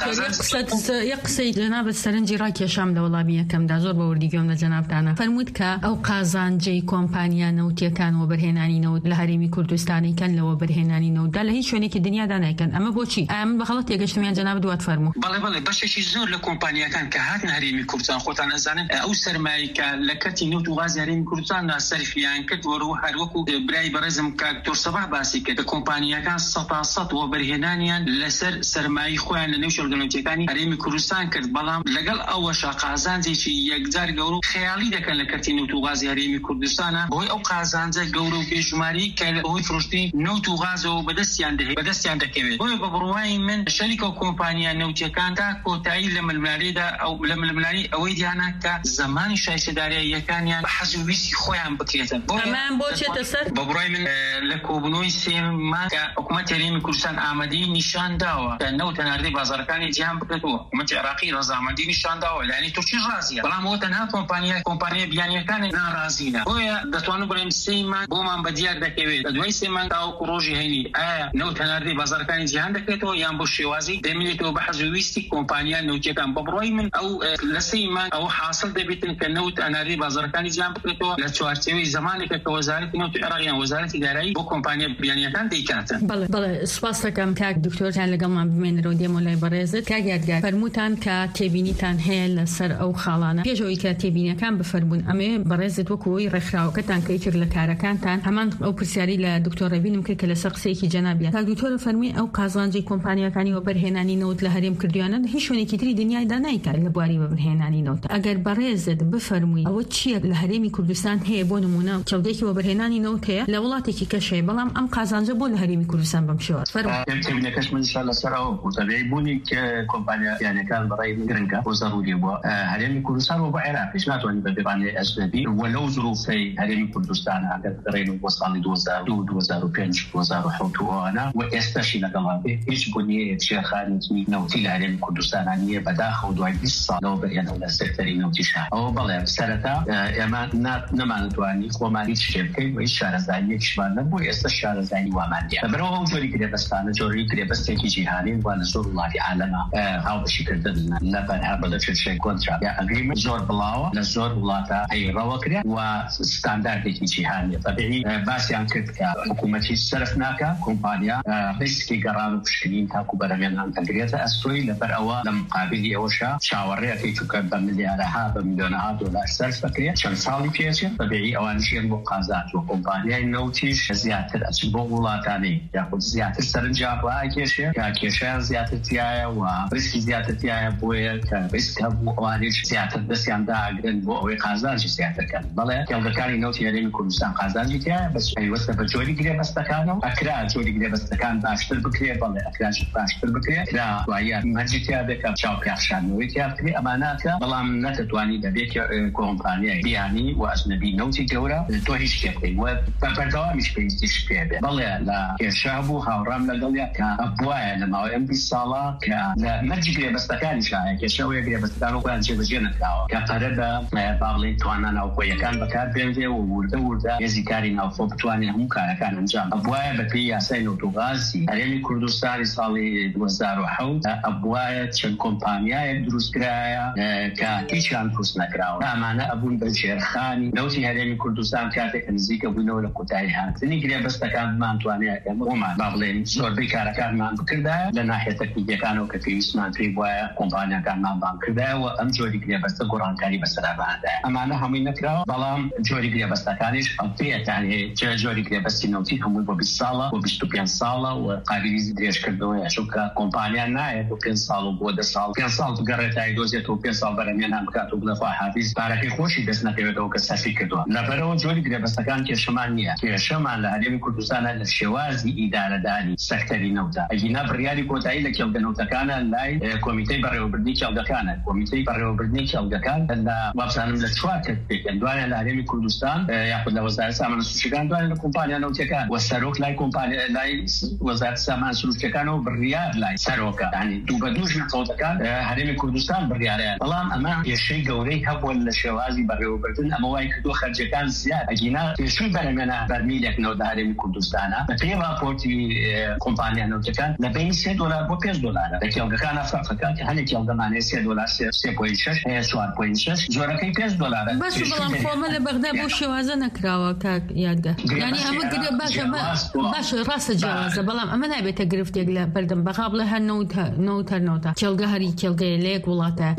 یەک قسەی جەنابەت سەرنجی ڕاکێشام لە وەڵامی یەکەمدا زۆر بە وردیگەم لە جەنابتانە فەرمووت کە ئەو قازانجەی کۆمپانیا نەوتیەکانەوە بەرهێنانی نەوت لە هەرێمی کوردستانی کەن لەوە بەرهێنانی نەوتدا لە هیچ شوێنێکی دنیادا نایکەن، ئەمە بۆچی؟ ئەم بە غەڵەت تێگەشتمیان جەنابەت دوات فەرموو. بەڵێ بەڵێ بەشێکی زۆر لە کۆمپانیەکان کە هاتن هەرێمی کوردستان خۆتان ئەزانن ئەو سەرمایەی کە لە کەتی نەوت و غازی هەرێمی کوردستان سەرفیان کرد وەرەوە هەروەکو برای بەڕێزم کاک دکتۆر سەباح باسی کرد کۆمپانیەکان سەتا سەد و بەرهێنانیان لەسەر سەرمایەی خۆیان لە نێو شۆلگەنەوتیەکانی هەرێمی کوردستان کرد، بەڵام لەگەڵ ئەوەشە قازانجێکی یەکجار گەورە و خەیاڵی دەکەن لە کەتی نەوت و غازی هەرێمی کوردستانە بۆی ئەو قازانجە گەورە و بێژماری کە بەهۆی فرۆشتنی نەوت و غازەوە بەدەستیان دەهێت بەدەستیان دەکەوێت. بۆیە بە بڕوای من شەریکە و کۆمپانیا نەوتیەکان تا کۆتایی لە ململاریدا ئەو لە ململاری ئەوەی دیانە کە زمانی شایستەداریەکانیان بە حەز و ویستی خۆیان بکرێتن. ئەمان بۆ چێتە سەر؟ بە بڕای من لە کۆبوونەوەی سێمان کە حکوومەتی هەرێمی کوردستان ئامادەی نیشان داوە کە نەوت هەناردەی بازاڕەکانی جیهان بکرێتەوە، حکوومەتی عێراقی ڕەزامەندی نیشان داوە، لەیانی تورکی ڕازیە، بەڵام ئەوە تەنها کۆمپانیا کۆمپانیا بیانیەکانی ناڕازینە. بۆیە دەتوانم بڵێم سێمان بۆمان بەدیار دەکەوێت لە دوای سێمان تاوەکو ڕۆژی هەینی ئایا نەوت هەناردەی بازاڕەکانی جیهان دەکرێتەوە یان بۆ شێوازی دەمێنێتەوە بە حەز و ویستی کۆمپانیا نەوتیەکان. بە بڕای من ئەو لە سێمان ئەوە حاصل دەبێتن کە نەوت هەناردەی بازاڕەکانی جیهان بکرێتەوە لە چوارچێوەی زمانێکە کە وەزارەتی نەوت عێراق یان وەزارەتی دارایی بۆ کۆمپانیا بیانیەکان دەیکاتن. بەڵێ بەڵێ سوپاس دەکەم کاک دکتۆرتان لەگەڵمان بمێنرەوە دێمە لای بەڕێزت. کاک یادگار فەرمووتان کە تێبینیتان هەیە لەسەر ئەو خاڵانە پێشەوەی کە تێبینیەکان بفەرمون ئەمێ بەڕێزت وەکوەوەی ڕێکخراوەکەتان کە ئیتر لە کارەکانتان هەمان ئەو پرسیاری لە دکتۆر ڕەبینم کرد کە لەسەر قسەیەکی جەنابیان کاک دکتۆر فەرمووی ئەو قازانجی کۆمپانیەکانی و بەرهێنانی نەوت لە هەرێم کردویانە هیچ شوێنێکی تری دنیادا نایکات لە بواری بەرهێنانی نەوت. ئەگەر بەڕێزت بفەرمووی ئەوە چییە لە هەرێمی کوردستان هەیە بۆ نمونە چەودێکی وە بەرهێنانی نەوت هەیە لە وڵاتێکی کەشەیە بەڵام ئەم قازانجە بۆ لە هەرێمی کوردستان بەم شێوە تێبینەکەش من ئینشاءالله لەسەرەوە بوو تەبیعی بوونی کە کۆمپانیا بیانیەکان بەڕای من گرنگە بۆ ضروری بووە هەرێمی کوردستان و بۆ عێراقیش ناتوانین بە بێبانەی ئەجنەبی وەلەو ظروفەی هەرێمی کوردستان ئەگەر بگەڕێنەوە بۆ ساڵی دوو هەزار و دوو دوو هەزار و پێنج دوو هەزار و حەوت و ئەوانە و ئێستاشی لەگەڵا بێ هیچ بنیەیەک شێرخانێکی نەوتی لە هەرێمی کوردستانە نییە بەداخەوە دوای بیست ساڵەوە بەرهێنەوە لە سێکتەری نەوتیشە. ئەوە بەڵێ سەرەتا ئێمە نەمانتوانی خۆمان هیچ شتێ بکەین و هیچ شارەزاییەکیشمان نەبوو، ئێستا شارەزایی واماندیە بەبرەوە ئەو جۆری کرێبەستانە جۆری کرێبەستێکی جیهانی وانە زۆر وڵاتی عالەمە هاوبەشیکردن لە بەرهەمە لە چێشەی کۆنترات یا ئەگریمنت زۆر بڵاوە لە زۆر وڵاتە هەیڕەوە کرێت و ستانداردێکی جیهانیە. تەبیعی باسییان کرد کە حکوومەتی سەرف ناکە کۆمپانیا ڕیسکی گەڕان و پشکنین تاکو بەرهەمێنان دەگرێتە ئەستۆی لەبەر ئەوە لە مقابلی ئەوەشە چاوەڕێەکەی چووکە بە ملیارەها بە میلیۆنەها دۆلار سەرف دەکرێت چەند ساڵی پێچێت. تەبیعی ئەوانشیان بۆ قازانج و کۆمپانیای نەوتیش زیاتر ئەچن بۆ وڵاتانەی یاخود زیاتر سەرنجام ڕاکێشێت کە کێشیان زیاتر تایە و ڕیسکی زیاتر تایە بۆیە کە ڕیسکە بۆ ئەوانیش زیاتر دەستیان داگرن بۆ ئەوەی قازانجی زیاترکەن. بەڵێ کێڵگەکانی نەوتی هەرێمی کوردستان قازانجی تایە بەس پەیوەستە بە جۆری گرێبەستەکانەوە ئەکرا جۆری گرێبەستەکان باشتر بکرێت بەڵێ ئەکراش باشتر بکرێت کرا دوایە مەرجی تیا بێکە چاوپێخشانەوەی تیا بکرێت ئەماناتە بەڵام نەتەتوانی دەبێت کۆمپانیای بیانی و ئەجنەبی نەوتی گەورە تۆ هیچ شتێک بکەین و بەردەوامیش پێویستیش پێ بێت. بەڵێ لە کێشا بوو هاوڕام لەگەڵیا کە بوایە لە ماوەی ئەم بیست ساڵە کە لە مەرجی گرێبەستەکانیش هەیە کێشەوەیە گرێبەستەکان و خۆیان جێبەجێ نەکراوە کە پەرە بە باڵی توانە ناوخۆیەکان بەکار بێنرێ و وردە وردە هێزی کاری ناوخۆ بتوانێت هەموو کارەکان ئەنجام بوایە بەپێی یاسای نەوت و غازی هەرێمی کوردستانی ساڵی دوو هەزار و حەوت ئەبوایە چەند کۆمپانیایەک دروستکرایە کە هیچیان دروست نەکراوە. ئەمانە ئەبوون بە جێرخانی نەوتی هەرێمی کوردستان کاتێک نزیکە بوونەوە لە کۆتایی هاتنی گرێبەستەکانمان توانێت ئەمڕۆمان با بڵێن زۆربەی کارەکانمان بکردایە لە ناحیە تەکنیکیەکانەوە کە پێویستمان پێی وایە کۆمپانیاکانمان بان کردایەوە ئەم جۆری گرێبەستە گۆڕانکاری بەسەراباندایە ئەمانە هەمووی نەکراوە بەڵام جۆری گرێبەستەکانیش ئەڵپێتان هەیە جۆری گرێبەستی نەوتی هەمووی بۆ بیست ساڵە بۆ بیست و پێنج ساڵە و قابلیزی درێژکردنەوەیە چونکە کۆمپانیان نایەت بۆ پێنج ساڵ و بۆ دە ساڵ پێنج ساڵ بگەڕێتای دۆزێتەوە پێنج ساڵ بەرەمێنان بکات و بڵێ حافیز پارەکەی خۆشی دەست نەکەوێتەوە کە سەرفی کردووە لەبەرەوە جۆری گرێبەستەکان کێشەمان نییە کێشەمان لە هەرێمی کوردستانە لە شێوازی ئیدارەداری سەکتەری نەوتە ئەگینا بڕیاری کۆتایی لە کێڵگە نەوتەکانە لای کۆمیتەی بەڕێوەبردنی کێڵگەکانە کۆمیتەی بەڕێوەبردنی کێڵگەکان لە وابزانم لە چوار کەس پێکەن دوایە لە هەرێمی کوردستان یاخود لە وەزارەتی سامانە سروشتیەکان دوایە لە کۆمپانیا نەوتیەکان و سەرۆک لای کۆمپانیا لای وەزارەتی سامانە سروشتیەکانەوە بڕیار لای سەرۆکە یعنی دوو بە دووش نەوتەکان هەرێمی کوردستان بڕیارەیە بەڵام ئەمە کێشەی گەورەی هەبووە لە شێوازی بەڕێوەبردن ئەمە وای کردووە خەرجەکان زیاد ئەگینا کێشەی بەرەمێنە بەرمیلێکنەوە لە هەرێمی کوردستانە بە پێی راپۆرتی کۆمپانیا نەوتەکان لە بین سێ دۆلار بۆ پێنج دۆلارە لە کێڵگەکان ئەفرەقەکان کە هەندێک کێڵگەمانەیە سێ دۆلار سێ پۆینت شەش هەیە چوار پۆینت شەش زۆرەکەی پێنج دۆلارە باش بەڵام خۆمە لە بەغدا بۆ شێوازە نەکراوە کاک یادگە یعنی ئەمە باشە باش ڕاستە جیاوازە بەڵام ئەمە نابێتە گرفتێک لە بەردەم بەغا بڵێ هەر نەوت هەر نەوتە کێڵگە هەری کێڵگەیە لە یەک وڵاتە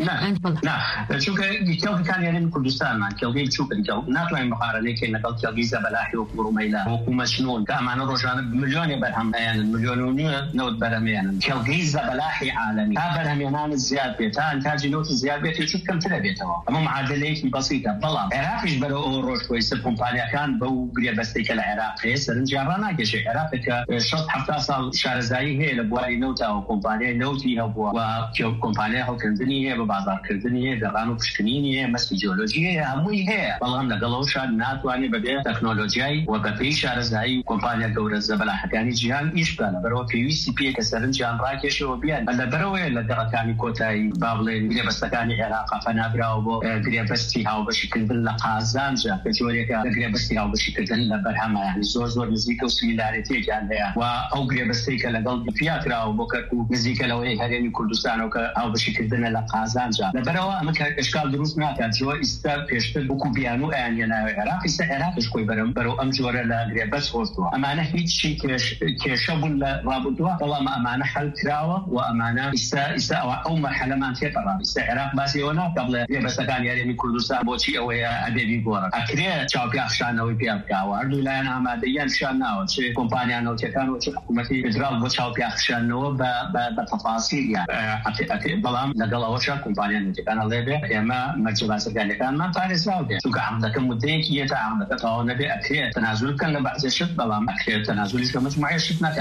چونکە کێڵگەکان هەرێمی کوردستانمان کێڵگەی بچووکن ناتوانین مقارنەیەکەین لەگەڵ کێڵگەی زەبەلاحی و کوڕومەیلا وەکو مەچنون کە ئەمانە ڕۆژانە ملیۆنێ بەرهەمهێنن ملیۆن و نیوە نەوت بەرهەمهێنن کێڵگەی زەبەلاحی عالەمی تا بەرهەمهێنان زیاد بێت تا ئەنتاجی نەوت زیاد بێت چوت کەمترە بێتەوە ئەمە معادلەیەکی بەسیطە بەڵام عێراقیش بەرەو ئەو ڕۆژخۆی سەر کۆمپانیاکان بەو گرێبەستەی کە لە عێراق هەیە سەرنجیان ڕاناکێشێ عێراق کە شەست هەفتا ساڵ شارەزایی هەیە لە بواری نەوتەوە کۆمپانیای نەوتی هەبووە و کۆمپانیای هەڵکردنی هەیە بە بازارکردنی هەیە گەڕان و پشکنینی هەیە مەسکی جیۆلۆژی هەیە هەمووی هەیە بەڵام لەگەڵەوە ناتوانێت بەبێ تەکنۆلۆژیای و بەپێی شارەزایی کۆمپانیا گەورە زەبەلاحەکانی جیهان ئیش بکەن بەرەوە پێویستی پێیە کە سەرنجیان ڕاکێشەوە بیان لەبەرەوەیە لە گەڕەکانی کۆتایی با بڵێن گرێبەستەکانی عێراق پەنابراوە بۆ گرێبەستی هاوبەشیکردن لە قازانجا کە جۆرێکە لە گرێبەستی هاوبەشیکردن لە بەرهەمە یعنی زۆر زۆر نزیکە و سمیلارەتیەکیان هەیە و ئەو گرێبەستەی کە لەگەڵ دیپیا کراوە بۆ کەرکووک نزیکە لەوەی هەرێمی کوردستانەوە کە هاوبەشیکردنە لە قازانجا لەبەرەوە ئەمە ئشکال دروست ناکات جۆ ئیستا پێشتر وەکو بیان و ئەیان هێناوە عێراق ئیستا عێراقش خۆی بەرەم بەرەو ئەم جۆرە لە گرێبەست خۆشتووە ئەمانە هیچی کێشە بوون لە ڕابردووە بەڵام ئەمانە حەل کراوە و ئەمانە ئیستا ئیستا ئەو مەرحەلەمان تێپەڕان ئیستا عێراق باسی ئەوە ناکە بڵێ گرێبەستەکانی هەرێمی کوردستان بۆچی ئەوەیە ئەبێبی گۆڕن ئەکرێ چاوپێخشانەوەی پێ بکاوە هەردوو لایەن ئامادەیان شان ناوە چ کۆمپانیا نەوتیەکان و چ حکوومەتی فدرال بۆ چاوپێخشانەوە بە تەفاسیلیان بەڵام لەگەڵ ئەوەشە کۆمپانیا نەوتیەکانە لێبێ ئێمە مەرجە باسەکانەکانمان پارێزراو بێت چونکە عەمدەکە مدەیەکی یەتە عەمدەکە تەواو نەبێ ئەکرێ تەنازول بکەن لە بەعزێ شت بەڵام ئەکرێ تەنازولیش لە مجموعەیە شت نەکەن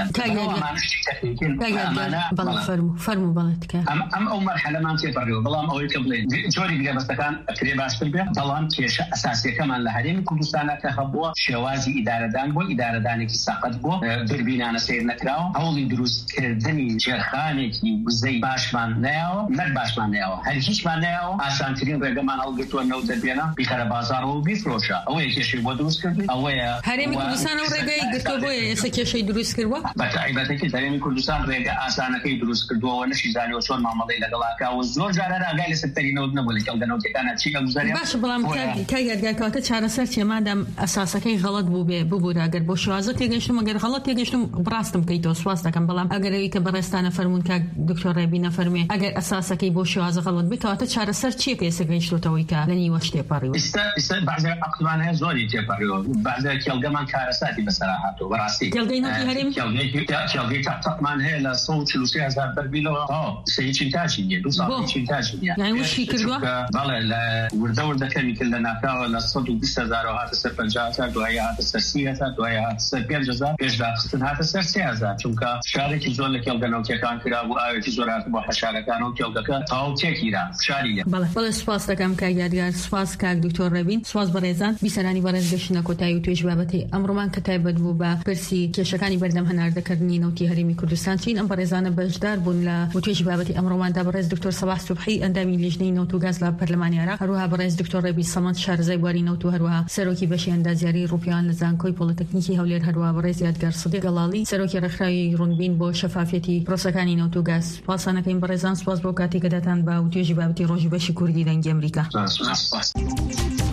فەرموو بەڵێتکە ئەم ئەو مەرحەلەمان تێپەڕیەوە بەڵام ئەوەی کە بڵێن جۆری گرێبەستەکان ئەکرێ باشتر بێت بەڵام کێشە ئەساسیەکەمان لە هەرێمی کوردستانە کە هەبووە شێوازی ئیدارەدان بۆ ئیدارەدانێکی سەقەت بۆ دربینانە سیر نەکراوە هەوڵی دروستکردنی جێرخانێکی وزەی باشمان نایەوە نەک باشمان نایەوە هەر هیچمان نایەوە ئاسانترین ڕێگەمان هەڵگرتووە نەوت دەبێنە بیخەرە بازاڕەوە و بیفرۆشە ئەوەیە کێشەی بۆ دروستکردن ئەوەیە هەرێمی کوردستان ئەو ڕێگەی گرتووە بۆیە ئێستا کێشەی دروست کردووە بەتایبەتێکی هەرێمی کوردستان ڕێگە ئاسانەکەی دروست کردووە نەشی زانیوە چۆن مامەڵەی لەگەڵاکاوە زۆر جارە ئاگای لە سەرتەری نەوت نەبوو لە کێڵگە نەوتیەکانە چی ئەگوزارێ باش بەڵام کاگەرگاکەواتە چارەسەر چێمادەم ئەساسەکەی غەڵەت بوو بێ ببوورە ئەگەر بۆ شوازە تێگەشتم ئەگەر غەڵەت تێگەشتم بڕاستم کەیتەوە سواز دەکەم بەڵام ئەگەرەوەی کە بەڕێستانە فەرموون کاک دکتۆر ڕێبی نەفەرمێ ئەگەر ئەساسەکەی بۆ شوازە غەڵەت بێت کەواتە چارەسەر چیەکە ئێستا گەیشتوتەوەی کە لە نیوە شتێپەڕیوە ئێستا ئێستا بەعزێ عەقڵمان هەیە زۆری تێپەڕیوە بەعزێ کێڵگەمان کارەساتی بەسەرا هاتووە بەڕاستی کێڵگەی نەوتی هەرێمی کێڵگەی تەقمان هەیە لە سەد و چل و سێ هەزار بەرمیلەوە هیچی تاجی نییە دوو ساڵ هیچی تاجی نییە یعنی وشی کردووە بەڵێ لە وردە وردەکەمی کرد لە ناکاوە لە سەد و بیست هەزار هاتە سەر پەنجا هەزار دوایە هاتە سەر سی هەزار دوایە هاتە سەر پێنج هەزار پێشداخستن هاتە سەر سێ هەزار چونکە شارێکی زۆر لە کێڵگە نەوتیەکان کرابوو ئاوێتی زۆر هاتە بۆ حەشارەکان و کێڵگەکە تەواو تێکیرا شاری بەڵێ بەڵێ سوپاس دەکەم کاک یادگار سوپاس کاک دکتۆر ڕێبین سوپاس بەڕێزان بیسەرانی بەڕێز گەشتنە کۆتایی و توێژ بابەتی ئەمڕۆمان کە تایبەت بوو بە پرسی کێشەکانی بەردەم هەناردەکردنی نەوتی هەرێمی کوردستان چین ئەم بەڕێزانە بەشدار بوون لە توێژ بابەتی ئەمڕۆماندا بەڕێز دکتۆر سەباح سوبحی ئەندامی لیژنەی نەوت و گاز لە پەرلەمانی عێراق هەروەها بەڕێز دکتۆر ڕێبی سەمەد شارەزای بواری نەوت و هەروەها سەرۆکی بەشی ئەندازیاری ڕوپیان لە زانکۆی پۆلیتەکنیکی هەولێر هەروەها بەڕێز یادگار سەدیق گەڵاڵی سەرۆکی ڕێکخراوی ڕوونبین بۆ شەفافیەتی پرۆسەکانی نەوت و گاز سوپاسانەکەین بەڕێزان سوپاس بۆ کاتێک کە دەتان بە توێژی بابەتی ڕۆژی بەشی کوردی دەنگی ئەمریکا.